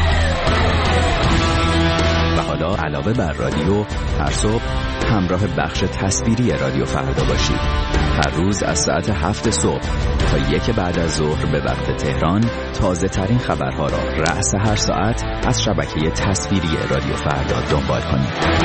و حالا علاوه بر رادیو، هر صبح همراه بخش تصویری رادیو فردا باشید. هر روز از ساعت هفت صبح تا یک بعد از ظهر به وقت تهران، تازه ترین خبرها را رأس هر ساعت از شبکه تصویری رادیو فردا دنبال کنید.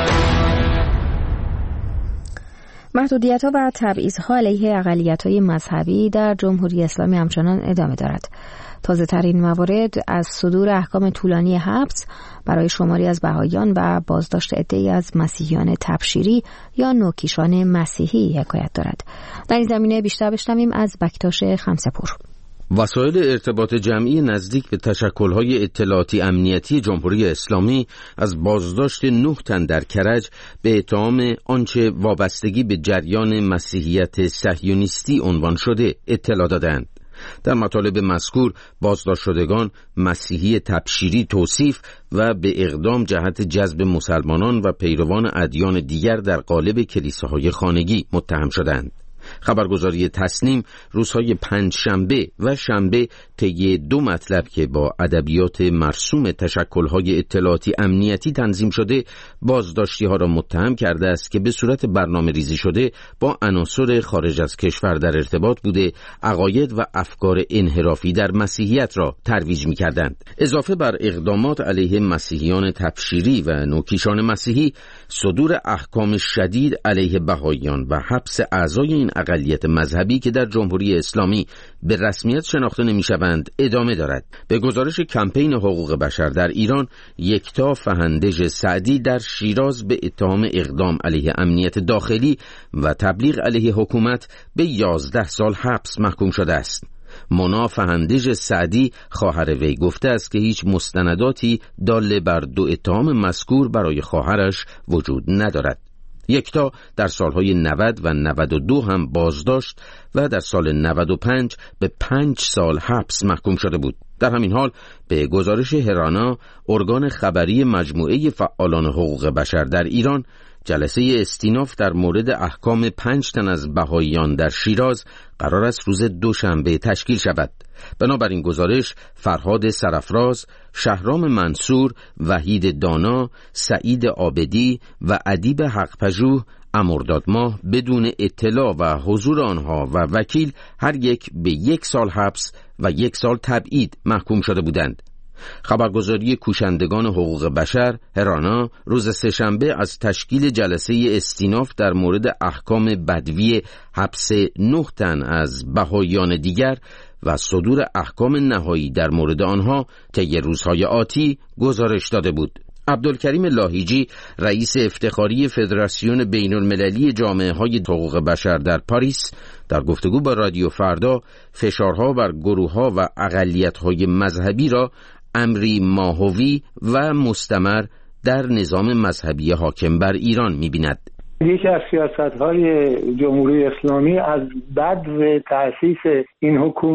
محدودیت‌ها و تبعیض‌ها علیه اقلیت‌های مذهبی در جمهوری اسلامی همچنان ادامه دارد. تازه ترین موارد از صدور احکام طولانی حبس برای شماری از بهائیان و بازداشت عده‌ای از مسیحیان تبشیری یا نوکیشان مسیحی حکایت دارد. در این زمینه بیشتر بشنویم از بکتاش خمسه‌پور. وسایل ارتباط جمعی نزدیک به تشکل‌های اطلاعاتی امنیتی جمهوری اسلامی از بازداشت نه تن در کرج به اتهام آنچه وابستگی به جریان مسیحیت صهیونیستی عنوان شده اطلاع دادند. در مطالب مذکور بازداشت شدگان مسیحی تبشیری توصیف و به اقدام جهت جذب مسلمانان و پیروان ادیان دیگر در قالب کلیساهای خانگی متهم شدند. خبرگزاری تسنیم روزهای پنج شنبه و شنبه طی دو مطلب که با ادبیات مرسوم تشکل‌های اطلاعاتی امنیتی تنظیم شده بازداشتی ها را متهم کرده است که به صورت برنامه ریزی شده با عناصر خارج از کشور در ارتباط بوده، عقاید و افکار انحرافی در مسیحیت را ترویج می‌کردند. اضافه بر اقدامات علیه مسیحیان تبشیری و نوکیشان مسیحی، صدور احکام شدید علیه بهائیان و حبس اعضای این اقلیت مذهبی که در جمهوری اسلامی به رسمیت شناخته نمی‌شوند ادامه دارد. به گزارش کمپین حقوق بشر در ایران، یکتا فهندژ سعدی در شیراز به اتهام اقدام علیه امنیت داخلی و تبلیغ علیه حکومت به یازده سال حبس محکوم شده است. مونا فهندژ سعدی خواهر وی گفته است که هیچ مستنداتی دال بر دو اتهام مذکور برای خواهرش وجود ندارد. یکتا در سالهای نود و نود و دو هم بازداشت و در سال نود و پنج به پنج سال حبس محکوم شده بود. در همین حال به گزارش هرانا، ارگان خبری مجموعه فعالان حقوق بشر در ایران، جلسه استیناف در مورد احکام پنج تن از بهائیان در شیراز قرار است روز دوشنبه تشکیل شود. بنابراین گزارش فرهاد سرافراز، شهرام منصور، وحید دانا، سعید عابدی و ادیب حق‌پژوه امرداد ماه بدون اطلاع و حضور آنها و وکیل هر یک به یک سال حبس و یک سال تبعید محکوم شده بودند. خبرگزاری کوشندگان حقوق بشر هرانا روز سه‌شنبه از تشکیل جلسه استیناف در مورد احکام بدوی حبس نه تن از بهائیان دیگر و صدور احکام نهایی در مورد آنها طی روزهای آتی گزارش داده بود. عبدالکریم لاهیجی، رئیس افتخاری فدراسیون بین المللی جامعه های حقوق بشر در پاریس، در گفتگو با رادیو فردا فشارها بر گروه‌ها و اقلیت‌های مذهبی را امری ماهوی و مستمر در نظام مذهبی حاکم بر ایران می‌بیند. یکی از سیاست‌های جمهوری اسلامی از بدو تأسیس این حکومت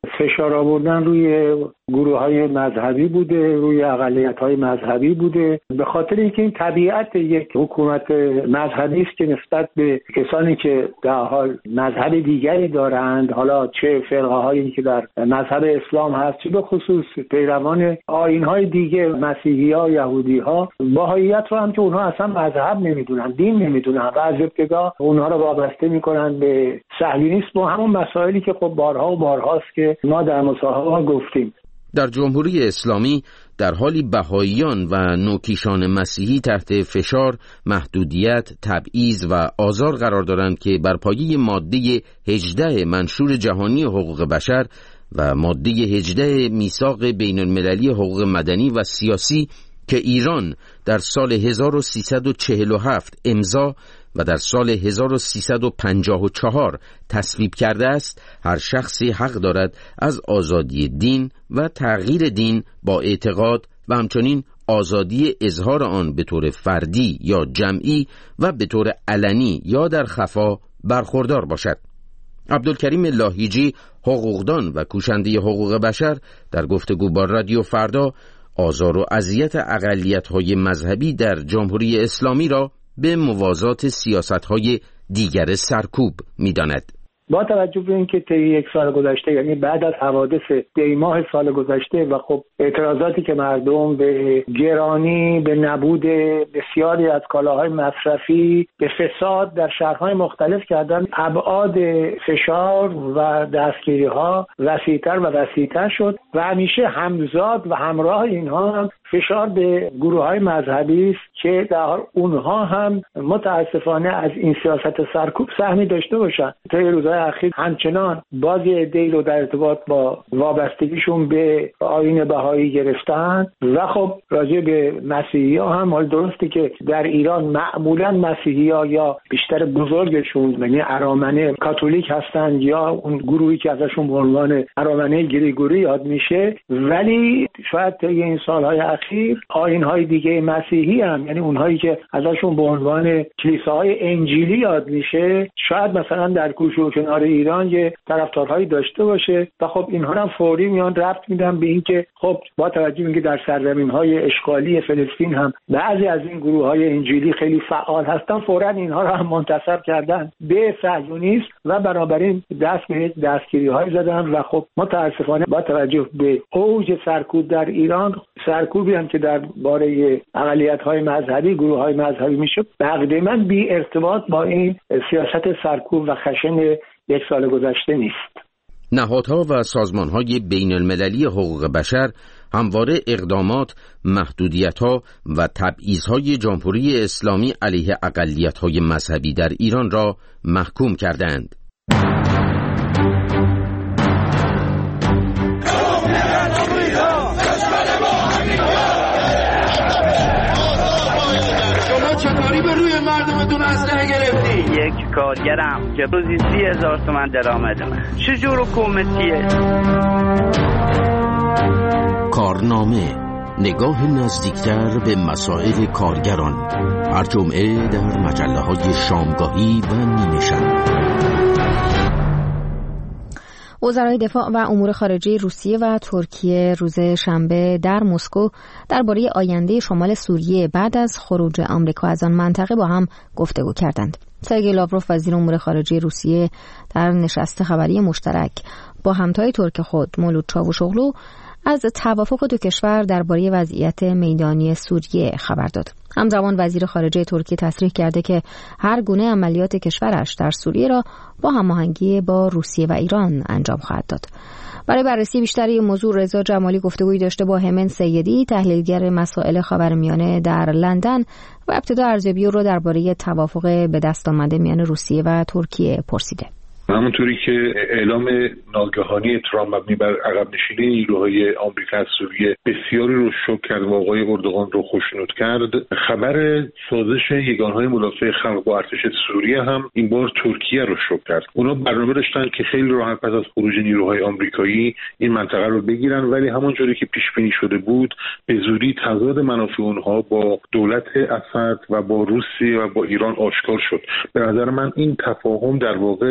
فشار آوردن روی گروه‌های مذهبی بوده، روی اقلیت‌های مذهبی بوده، به خاطر اینکه این طبیعت یک حکومت مذهبی است که نسبت به کسانی که در حال مذهب دیگری دارند، حالا چه فرقه‌هایی که در مذهب اسلام هست، چه به خصوص پیروان آیین‌های دیگه، مسیحی‌ها، یهودی‌ها، بهائیت رو هم که اونها اصلا مذهب نمیدونن، دین نمیدونن و از ابتدا اونها رو وابسته میکنن به صهیونیسم و همون مسائلی که خب بارها و بارهاست که ما در مصاحبه‌ها گفتیم. در جمهوری اسلامی در حالی بهائیان و نوکیشان مسیحی تحت فشار، محدودیت، تبعیض و آزار قرار دارند که بر پایه ماده هجده منشور جهانی حقوق بشر و ماده هجده میثاق بین المللی حقوق مدنی و سیاسی که ایران در سال هزار و سیصد و چهل و هفت امضا و در سال هزار و سیصد و پنجاه و چهار تصویب کرده است، هر شخصی حق دارد از آزادی دین و تغییر دین با اعتقاد و همچنین آزادی اظهار آن به طور فردی یا جمعی و به طور علنی یا در خفا برخوردار باشد. عبدالکریم لاهیجی، حقوقدان و کوشنده حقوق بشر، در گفتگو با رادیو فردا آزار و اذیت اقلیت‌های مذهبی در جمهوری اسلامی را به موازات سیاست‌های دیگر سرکوب می‌داند. با توجه به اینکه طی یک سال گذشته، یعنی بعد از حوادث دی ماه سال گذشته و خب اعتراضاتی که مردم به گرانی، به نبود بسیاری از کالاهای مصرفی، به فساد در شهرهای مختلف کردن، ابعاد فشار و دستگیری‌ها وسیع‌تر و وسیع‌تر شد و همیشه همزاد و همراه اینها هم فشار به گروه‌های مذهبی است که در حال اونها هم متاسفانه از این سیاست سرکوب سهمی داشته باشند. طی روزهای اخیر همچنان باز یه عده‌ای رو در ارتباط با وابستگیشون به آیین بهایی گرفتن و خب راجع به مسیحی‌ها هم حال درسته که در ایران معمولاً مسیحی‌ها یا بیشتر بزرگشون یعنی ارامنه کاتولیک هستن یا اون گروهی که ازشون به عنوان ارامنه گریگوری یاد میشه، ولی شاید طی این سال‌های اخیر آیین‌های دیگه مسیحی هم، یعنی اونهایی که ازشون به عنوان کلیساهای انجیلی یاد میشه، شاید مثلا در گوشه و کنار ایران یه طرفدارهایی داشته باشه و خب اینها هم فوری میان ربط میدن به اینکه خب با توجه به اینکه در سرزمین‌های اشغالی فلسطین هم بعضی از این گروه‌های انجیلی خیلی فعال هستن، فوراً اینها رو هم منتسب کردن به صهیونیسم و بنابراین دست به دستگیری‌های زدن و خب متأسفانه با توجه به اوج سرکوب در ایران، سرکوبی هم که در باره اقلیت‌های مذهبی، گروه‌های مذهبی میشه، تقریباً بی ارتباط با این سیاست سرکوب و خشن یک سال گذشته نیست. نهادها و سازمان‌های بین المللی حقوق بشر همواره اقدامات، محدودیت‌ها و تبعیض‌های جمهوری اسلامی علیه اقلیت‌های مذهبی در ایران را محکوم کردند. یک کارگرم که روزی سی هزار تومن درآمدمه. چجور حکومتیه؟ کارنامه، نگاه نزدیکتر به مسائل کارگران، هر جمعه در مجله‌های شامگاهی و نیمه شب. وزرای دفاع و امور خارجه روسیه و ترکیه روز شنبه در مسکو درباره آینده شمال سوریه بعد از خروج آمریکا از آن منطقه با هم گفتگو کردند. سرگئی لاوروف وزیر امور خارجه روسیه در نشست خبری مشترک با همتای ترک خود مولود چاوشوغلو از توافق دو کشور درباره وضعیت میدانی سوریه خبر داد. همزمان وزیر خارجه ترکیه تصریح کرده که هر گونه عملیات کشورش در سوریه را با هماهنگی با روسیه و ایران انجام خواهد داد. برای بررسی بیشتر این موضوع رضا جمالی گفتگویی داشته با همن سیدی، تحلیلگر مسائل خاورمیانه در لندن و ابتدا ارزیابی رو درباره توافق به دست آمده میان روسیه و ترکیه پرسیده. همونطوری که اعلام ناگهانی ترامپ مبنی بر عقب نشینی نیروهای آمریکا از سوریه بسیاری رو شوک کرد و آقای اردوغان رو خوشنود کرد، خبر سازش یگانهای مدافع خلق با ارتش سوریه هم این بار ترکیه رو شوک کرد. اونا برنامه داشتن که خیلی راحت پس از خروج نیروهای آمریکایی این منطقه رو بگیرن، ولی همونجوری که پیش بینی شده بود به زودی تضاد منافع اونها با دولت اسد و با روسیه و با ایران آشکار شد. به نظر من این تفاهم در واقع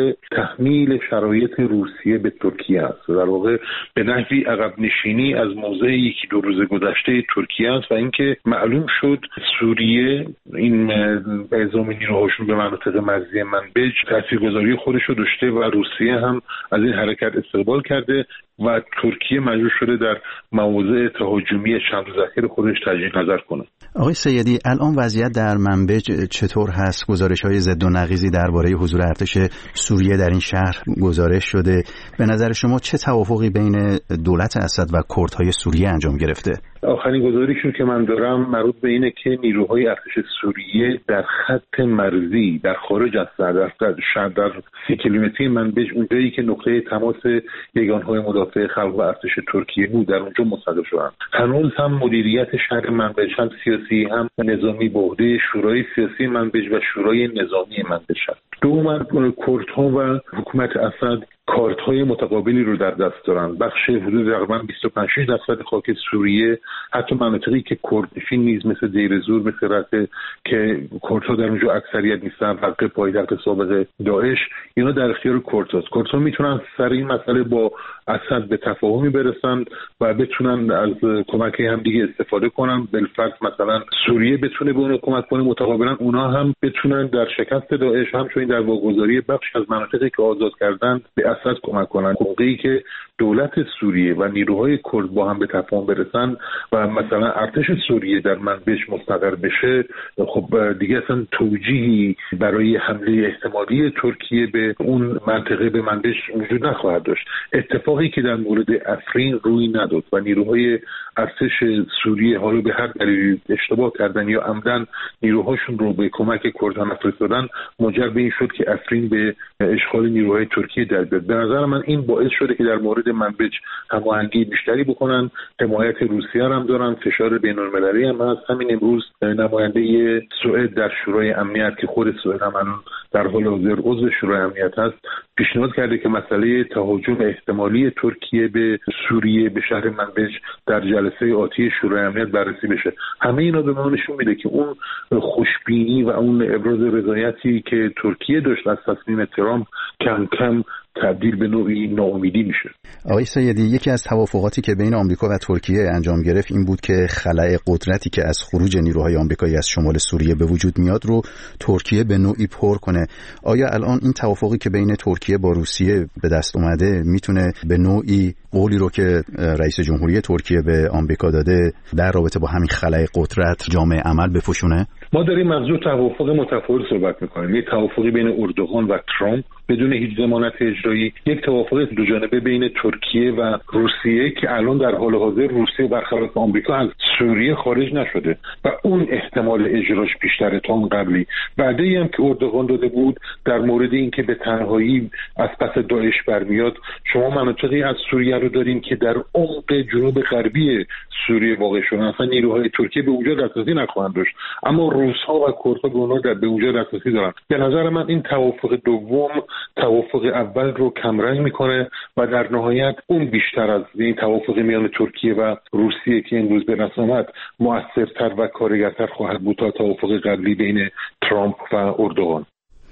تحمیل شرایط روسیه به ترکیه است. در واقع به نحوی عقب نشینی از موضع یکی دو روز گذشته ترکیه است و اینکه معلوم شد سوریه این اعزام نیروهاشون به مناطق مرزی منبج تاثیرگذاری خودش رو داشته و روسیه هم از این حرکت استقبال کرده و ترکیه مجبور شده در مواضع تهاجمی چند روز اخیر خودش تجدید نظر کنه. آقای سیدی، الان وضعیت در منبج چطور هست؟ گزارش‌های ضد و نقیضی درباره حضور ارتش سوریه در این شهر گزارش شده. به نظر شما چه توافقی بین دولت اسد و کردهای سوریه انجام گرفته؟ آخرین گزارشی که من دارم مربوط به اینه که نیروهای ارتش سوریه در خط مرزی در خارج از شهر در سی کیلومتری منبج، اونجایی که نقطه تماس یگانهای مدافع خلق و ارتش ترکیه بود، در اونجا مستقر شدند. هنوز هم مدیریت شهر منبج هم سیاسی هم نظامی به عهده شورای سیاسی منبج و شورای نظامی منبج است. دوما کردها و حکومت اسد کارت‌های متقابلی رو در دست دارن. بخش حدود تقریباً بیست و پنج درصد خاک سوریه، حتی مناطقی که کردنشین نیز مثل دیر زور، مثل رقه که کردها در اونجا اکثریت نیستن، رقه پایتخت سابق داعش، اینا در اختیار کردهاست. کردها میتونن سر این مسئله با اسد به تفاهمی برسن و بتونن از کمک هم دیگه استفاده کنن. بالفرض مثلا سوریه بتونه به اون کمک کنه، متقابلا اونا هم بتونن در شکست داعش، همچنین در واگذاری بخش از مناطقی که آزاد کردن به اسد کمک کنن. موقعی که دولت سوریه و نیروهای کرد با هم به تفاهم برسن و مثلا ارتش سوریه در منبج مستقر بشه، خب دیگه اصلا توجیهی برای حمله احتمالی ترکیه به اون منطقه به منبج وجود نخواهد داشت. اتفاقی که در مورد افرین روی نداد و نیروهای ارتش سوریه حالا به هر دلیلی اشتباه کردن یا عمدن نیروهاشون رو به کمک کردها نفرستادن، منجر به این شد که افرین به اشغال نیروهای ترکیه در بیاد. به نظر من این باعث شده که در مورد منبج هماهنگی بیشتری بکنن. حمایت روسیه هم دارن، فشار بین‌المللی هم هست. همین امروز نماینده سوئد در شورای امنیت که خود سوئد هم در حال حاضر عضو شورای امنیت هست، پیشنهاد کرده که مسئله تهاجم احتمالی ترکیه به سوریه به شهر منبج در جلسه آتی شورای امنیت بررسی بشه. همه اینا به ما نشون میده که اون خوشبینی و اون ابراز رضایتی که ترکیه داشت از تصمیم ترامپ کم کم تبدیل به نوعی ناامیدی میشه. آقای سیدی، یکی از توافقاتی که بین آمریکا و ترکیه انجام گرفت این بود که خلأ قدرتی که از خروج نیروهای آمریکایی از شمال سوریه به وجود میاد رو ترکیه به نوعی پر کنه. آیا الان این توافقی که بین ترکیه با روسیه به دست اومده میتونه به نوعی قولی رو که رئیس جمهوری ترکیه به آمریکا داده در رابطه با همین خلأ قدرت جامعه عمل بپوشونه؟ ما داریم از دو توافق متفاوت صحبت میکنیم. یک توافقی بین اردوغان و ترامپ بدون هیچ ضمانت اجرایی، یک توافق دو جانبه بین ترکیه و روسیه که الان در حال حاضر روسیه برخلاف آمریکا از سوریه خارج نشده و اون احتمال اجراش بیشتره تا اون قبلی. بعدی هم که اردوغان داده بود در مورد اینکه به تنهایی از پس داعش برمیاد، شما مناطقی از سوریه رو دارین که در عمق جنوب غربی سوریه واقع شدن، اصلا نیروهای ترکیه به اونجا دسترسی نخواهند داشت، اما روس‌ها و کردها به اونها در به اونجا دسترسی دارن. به نظر من این توافق دوم توافق اول رو کمرنگ میکنه و در نهایت اون بیشتر از این توافق میان ترکیه و روسیه که امروز به دست آمد مؤثرتر و کارگرتر خواهد بود تا توافق قبلی بین ترامپ و اردوغان.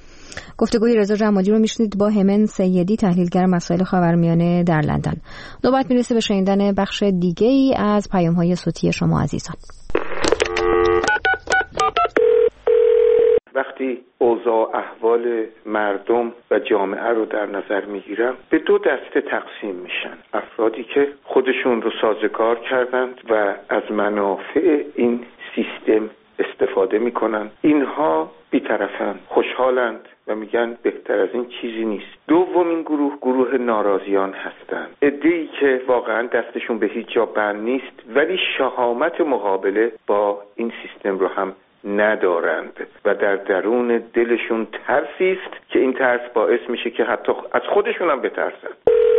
گفتگوی رضا جمالی رو میشنید با همن سیدی، تحلیلگر مسائل خاورمیانه در لندن. نوبت میرسه به شنیدن بخش دیگه ای از پیام‌های صوتی شما عزیزان. وقتی اوضاع احوال مردم و جامعه رو در نظر میگیرم به دو دسته تقسیم میشن. افرادی که خودشون رو سازگار کردند و از منافع این سیستم استفاده میکنن، اینها بی‌طرفن، خوشحالند و میگن بهتر از این چیزی نیست. دومین گروه گروه ناراضیان هستند، عده‌ای که واقعا دستشون به هیچ جا بند نیست ولی شهامت مقابله با این سیستم رو هم ندارند و در درون دلشون ترسی است که این ترس باعث میشه که حتی از خودشون هم بترسن.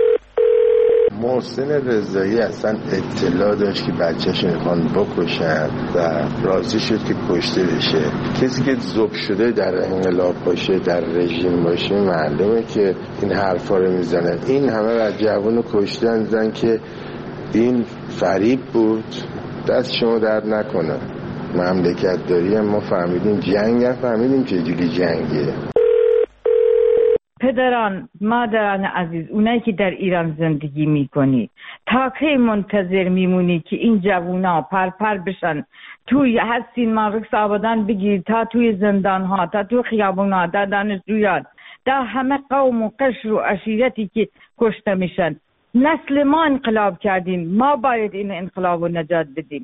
محسن رضایی اصلا اطلاع داشت که بچه‌ش میخوان بکشن و راضی شد که کشته بشه. کسی که ذوب شده در انقلاب باشه، در رژیم باشه، معلومه که این حرفا رو میزنن. این همه از جوانو کشتن زن که این فریب بود. دست شما درد نکنه. مملکت داری هم ما فهمیدیم، جنگ هم فهمیدیم چه جوری جنگه. پدران، مادران عزیز، اونایی که در ایران زندگی میکنی، تا کی منتظر میمونی که این جوونا پر پر بشن توی هستین مارکس آبادان بگیر تا توی زندان ها، تا توی خیابون ها، تا دانشجویان، در همه قوم و قشر و عشیرتی که کشته میشن. نسل ما انقلاب کردیم، ما باید این انقلاب رو نجات بدیم.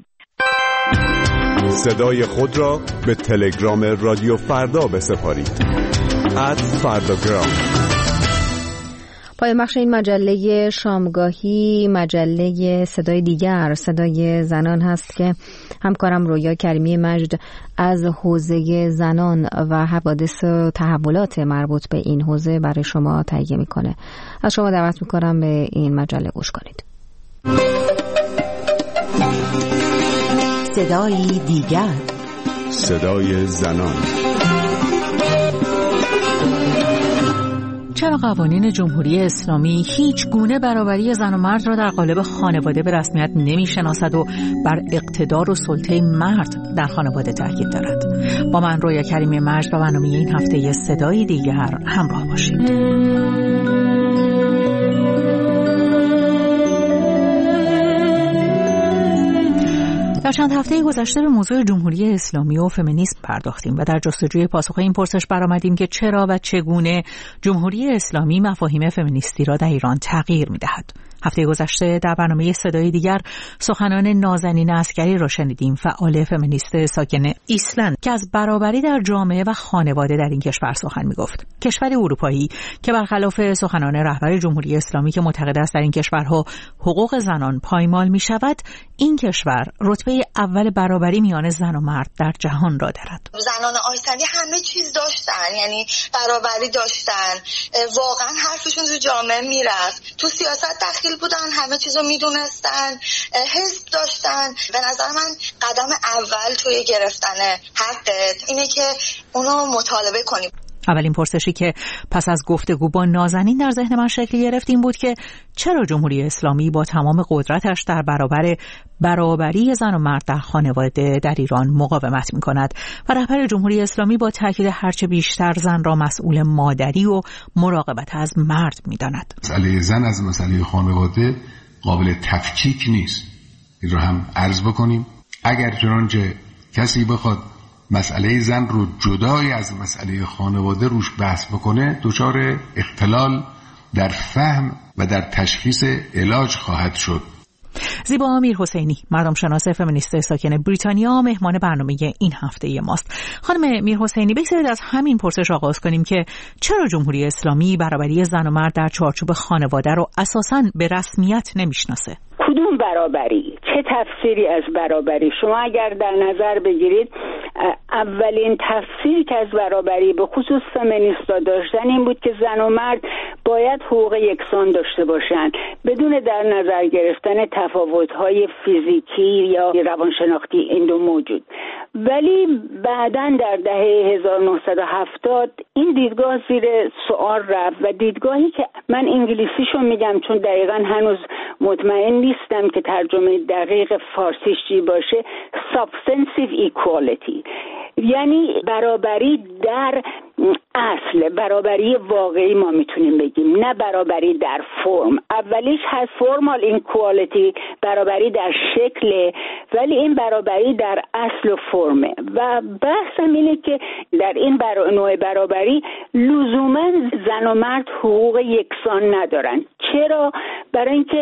صدای خود را به تلگرام رادیو فردا بسپارید. ات فرداگرام. پایان بخش این مجله شامگاهی مجله صدای دیگر، صدای زنان هست که همکارم رویا کریمی مجد از حوزه زنان و حوادث و تحولات مربوط به این حوزه برای شما تهیه میکنه. از شما دعوت میکنم به این مجله گوش کنید. صدای دیگر، صدای زنان. چرا قوانین جمهوری اسلامی هیچ گونه برابری زن و مرد را در قالب خانواده به رسمیت نمی‌شناسد و بر اقتدار و سلطه مرد در خانواده تاکید دارد؟ با من رویا کریمی مجد و برنامه این هفته صدای دیگر همراه باشید. در چند هفته گذشته به موضوع جمهوری اسلامی و فمینیسم پرداختیم و در جستجوی پاسخ این پرسش برآمدیم که چرا و چگونه جمهوری اسلامی مفاهیم فمینیستی را در ایران تغییر می‌دهد. هفته گذشته در برنامه صدای دیگر سخنان نازنین عسکری را شنیدیم، فعال فمینیست ساکن ایسلند که از برابری در جامعه و خانواده در این کشور سخن می‌گفت. کشور اروپایی که برخلاف سخنان رهبر جمهوری اسلامی که معتقد است در این کشورها حقوق زنان پایمال می‌شود، این کشور رتبه اول برابری میان زن و مرد در جهان را دارد. زنان آیسلندی همه چیز داشتن، یعنی برابری داشتن، واقعا حرفشون تو جامعه میرفت، تو سیاست داخل بودن، همه چیزو میدونستن، حزب داشتن. به نظر من قدم اول توی گرفتن حقت اینه که اونو مطالبه کنیم. اولین پرسشی که پس از گفتگو با نازنین در ذهن من شکل گرفت این بود که چرا جمهوری اسلامی با تمام قدرتش در برابر برابری زن و مرد در خانواده در ایران مقاومت می کند و رهبر جمهوری اسلامی با تاکید هرچه بیشتر زن را مسئول مادری و مراقبت از مرد می داند. مسئله زن از مسئله خانواده قابل تفکیک نیست. این را هم عرض بکنیم. اگر چنانچه کسی بخواد مسئله زن رو جدای از مسئله خانواده روش بحث بکنه، دچار اختلال در فهم و در تشخیص علاج خواهد شد. زیبا میرحسینی، مردم شناس فمینیست ساکن بریتانیا، مهمان برنامه این هفته ماست. خانم میرحسینی، بگذارید از همین پرسش آغاز کنیم که چرا جمهوری اسلامی برابری زن و مرد در چارچوب خانواده رو اساساً به رسمیت نمیشناسه؟ کدوم برابری؟ چه تفسیری از برابری؟ شما اگر در نظر بگیرید اولین تفسیری که از برابری به خصوص فمینیستا داشتن این بود که زن و مرد باید حقوق یکسان داشته باشند بدون در نظر گرفتن تفاوت‌های فیزیکی یا روانشناختی این دو موجود. ولی بعداً در دهه هزار و نهصد و هفتاد این دیدگاه زیر سوال رفت و دیدگاهی که من انگلیسیشو میگم چون دقیقاً هنوز مطمئن نیستم که ترجمه دقیق فارسیش چی باشه، substantive equality، یعنی برابری در اصل، برابری واقعی ما میتونیم بگیم، نه برابری در فرم. اولیش هست فرمال اینکوالیتی، برابری در شکل، ولی این برابری در اصل و فرمه. و بحثم اینه که در این برا... نوع برابری لزوما زن و مرد حقوق یکسان ندارن. چرا؟ برای اینکه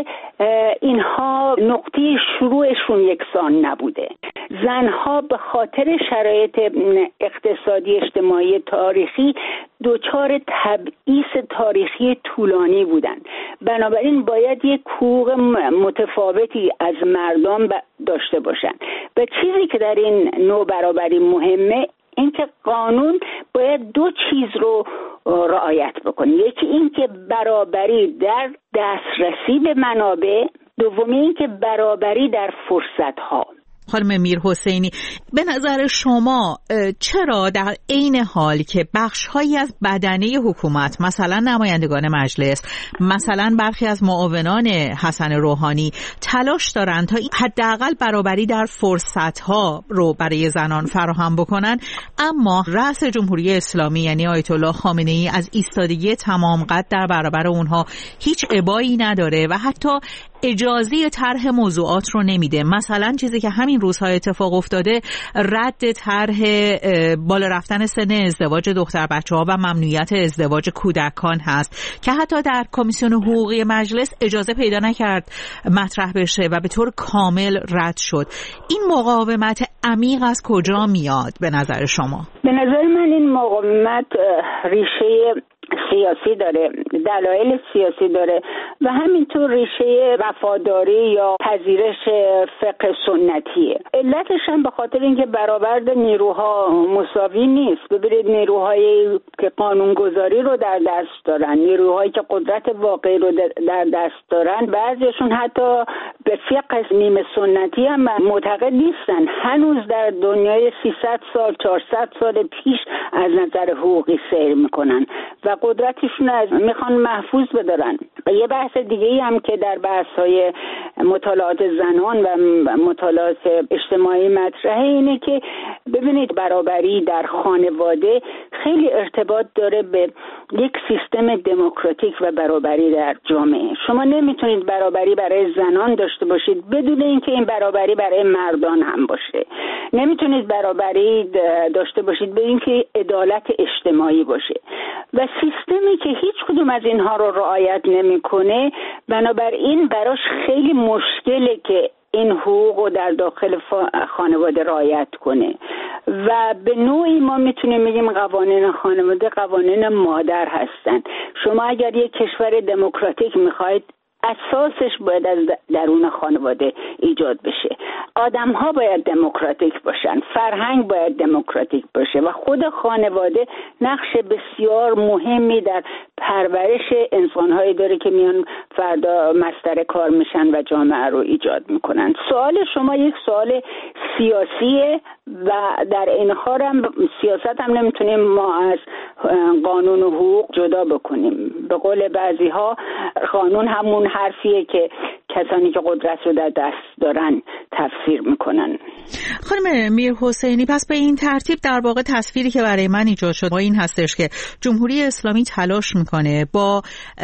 اینها نقطه شروعشون یکسان نبوده. زنها به خاطر شرایط اقتصادی اجتماعی تاریخی دوچار تبعیض تاریخی طولانی بودند. بنابراین باید یک حقوق متفاوتی از مردم داشته باشند. و چیزی که در این نوع برابری مهمه این که قانون باید دو چیز رو رعایت بکنه. یکی این که برابری در دسترسی به منابع، دومی این که برابری در فرصت‌ها. خانم میرحسینی، به نظر شما چرا در عین حال که بخش‌هایی از بدنه حکومت، مثلا نمایندگان مجلس، مثلا برخی از معاونان حسن روحانی تلاش دارند تا حداقل برابری در فرصت‌ها رو برای زنان فراهم بکنن، اما رئیس جمهوری اسلامی یعنی آیت الله خامنه‌ای از ایستادگی تمام قد در برابر اونها هیچ ابایی نداره و حتی اجازه طرح موضوعات رو نمیده. مثلا چیزی که همین روزها اتفاق افتاده، رد طرح بالا رفتن سن ازدواج دختر بچه‌ها و ممنوعیت ازدواج کودکان هست که حتی در کمیسیون حقوقی مجلس اجازه پیدا نکرد مطرح بشه و به طور کامل رد شد. این مقاومت عمیق از کجا میاد به نظر شما؟ به نظر من این مقاومت ریشه سیاسی داره، دلایل سیاسی داره و همینطور ریشه وفاداری یا پذیرش فقه سنتیه. علتش هم به خاطر اینکه برآورد نیروها مساوی نیست. ببینید نیروهایی که قانونگذاری رو در دست دارن، نیروهایی که قدرت واقعی رو در دست دارن، بعضیشون حتی به فقه نیمه سنتی هم معتقد نیستن. هنوز در دنیای سیصد سال چهارصد سال پیش از نظر حقوقی سیر میکنن و قدرتشون از میخوان محفوظ بدارن. و یه بحث دیگه ای هم که در بحث‌های مطالعات زنان و مطالعات اجتماعی مطرحه اینه که ببینید برابری در خانواده خیلی ارتباط داره به یک سیستم دموکراتیک و برابری در جامعه. شما نمیتونید برابری برای زنان داشته باشید بدون اینکه این برابری برای مردان هم باشه. نمیتونید برابری داشته باشید بدون اینکه عدالت اجتماعی باشه. و سیستمی که هیچ کدوم از اینها رو رعایت نمیکنه، بنابراین براش خیلی مشکله که این حقوق رو در داخل خانواده رعایت کنه و به نوعی ما میتونیم بگیم قوانین خانواده قوانین مادر هستن. شما اگر یک کشور دموکراتیک میخواید، اساسش باید از درون خانواده ایجاد بشه. آدم ها باید دموکراتیک باشن، فرهنگ باید دموکراتیک باشه و خود خانواده نقش بسیار مهمی در پرورش انسان هایی داره که میان فردا مستر کار میشن و جامعه رو ایجاد میکنن. سوال شما یک سوال سیاسیه و در این حال هم سیاست هم نمیتونیم ما از قانون و حقوق جدا بکنیم. به قول بعضی ها قانون همون حرفیه که کسانی که قدرت رو در دست دارن تفسیر میکنن. خانم میرحسینی، پس به این ترتیب در واقع تصویری که برای من ایجاد شد با این هستش که جمهوری اسلامی تلاش میکنه با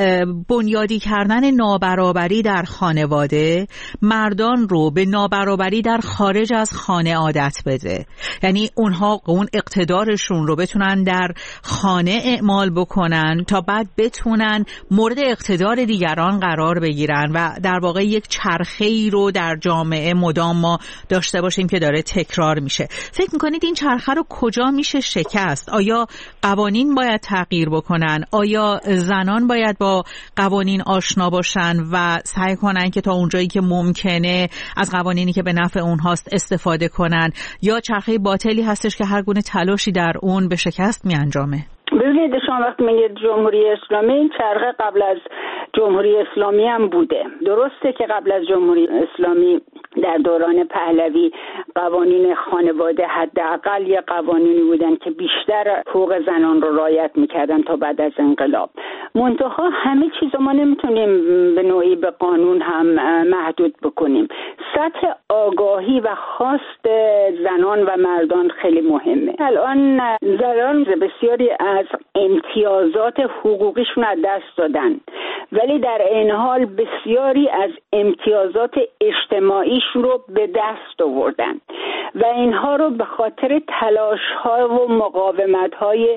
بنیادی کردن نابرابری در خانواده مردان رو به نابرابری در خارج از خانه عادت بده. یعنی اونها اون اقتدارشون رو بتونن در خانه اعمال بکنن تا بعد بتونن مورد اقتدار دیگران قرار بگیرن و در واقع یک چرخه‌ای رو در جامعه مدام ما داشته باشیم که داره تکرار میشه. فکر میکنید این چرخه رو کجا میشه شکست؟ آیا قوانین باید تغییر بکنن؟ آیا زنان باید با قوانین آشنا باشن و سعی کنن که تا اونجایی که ممکنه از قوانینی که به نفع اونهاست استفاده کنن؟ یا چرخه باطلی هستش که هر گونه تلاشی در اون به شکست میانجامه؟ ببینید شما وقتی میگید جمهوری اسلامی، این چرخه قبل از جمهوری اسلامی هم بوده. درسته که قبل از جمهوری اسلامی در دوران پهلوی قوانین خانواده حداقل یه قوانینی بودن که بیشتر حقوق زنان رو رعایت میکردن تا بعد از انقلاب. منتها همه چیز ما نمیتونیم به نوعی به قانون هم محدود بکنیم. سطح آگاهی و خواست زنان و مردان خیلی مهمه. الان زنان بسیاری از امتیازات حقوقیشون از دست دادن، ولی در این حال بسیاری از امتیازات اجتماعیشون رو به دست آوردن و اینها رو به خاطر تلاش‌ها و مقاومت‌های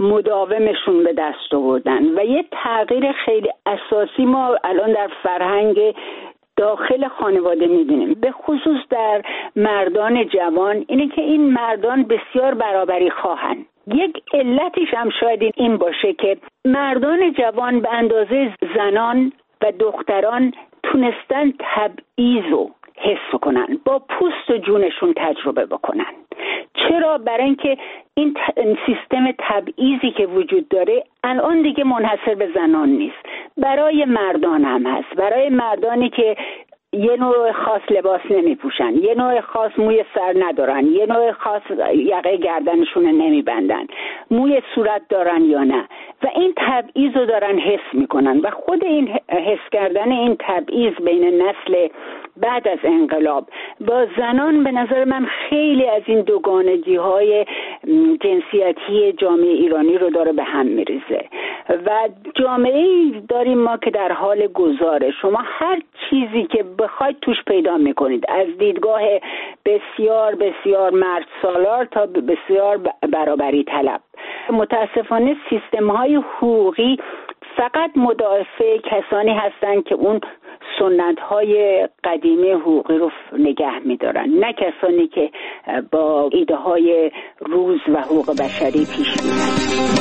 مداومشون به دست آوردن و یه تغییر خیلی اساسی ما الان در فرهنگ داخل خانواده می‌بینیم، به خصوص در مردان جوان، اینه که این مردان بسیار برابری خواهن. یک علتش هم شاید این باشه که مردان جوان به اندازه زنان و دختران تونستن تبعیض رو حس کنن، با پوست و جونشون تجربه بکنن. چرا؟ برای اینکه این سیستم تبعیضی که وجود داره الان دیگه منحصر به زنان نیست، برای مردان هم هست، برای مردانی که یه نوع خاص لباس نمی پوشن، یه نوع خاص موی سر ندارن، یه نوع خاص یقه گردنشون نمی بندن، موی صورت دارن یا نه، و این تبعیض رو دارن حس میکنن و خود این حس کردن این تبعیض بین نسل بعد از انقلاب با زنان به نظر من خیلی از این دوگانگی های جنسیتی جامعه ایرانی رو داره به هم میریزه و جامعه داریم ما که در حال گذاره. شما هر چیزی که بخواید توش پیدا میکنید، از دیدگاه بسیار بسیار مرد سالار تا بسیار برابری طلب. متاسفانه سیستم های حقوقی فقط مدافع کسانی هستند که اون سنت های قدیمی حقوقی رو نگه می‌دارن، نه کسانی که با ایده های روز و حقوق بشری پیش میرن.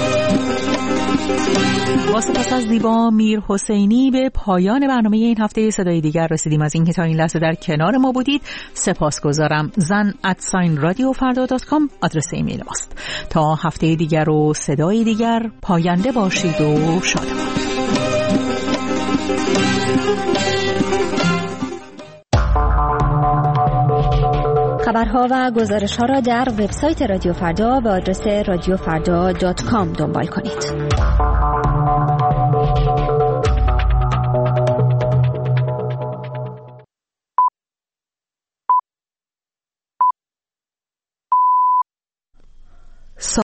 با سپاس از زیبا میر حسینی به پایان برنامه این هفته صدای دیگر رسیدیم. از اینکه تا این لحظه در کنار ما بودید سپاسگزارم. زن ات ساین رادیو فردا دات کام آدرس ایمیل ماست. تا هفته دیگر و صدای دیگر پاینده باشید و شادمان. خبرها و گزارش‌ها را در وبسایت رادیو فردا به آدرس رادیو فردا دات کام دنبال کنید.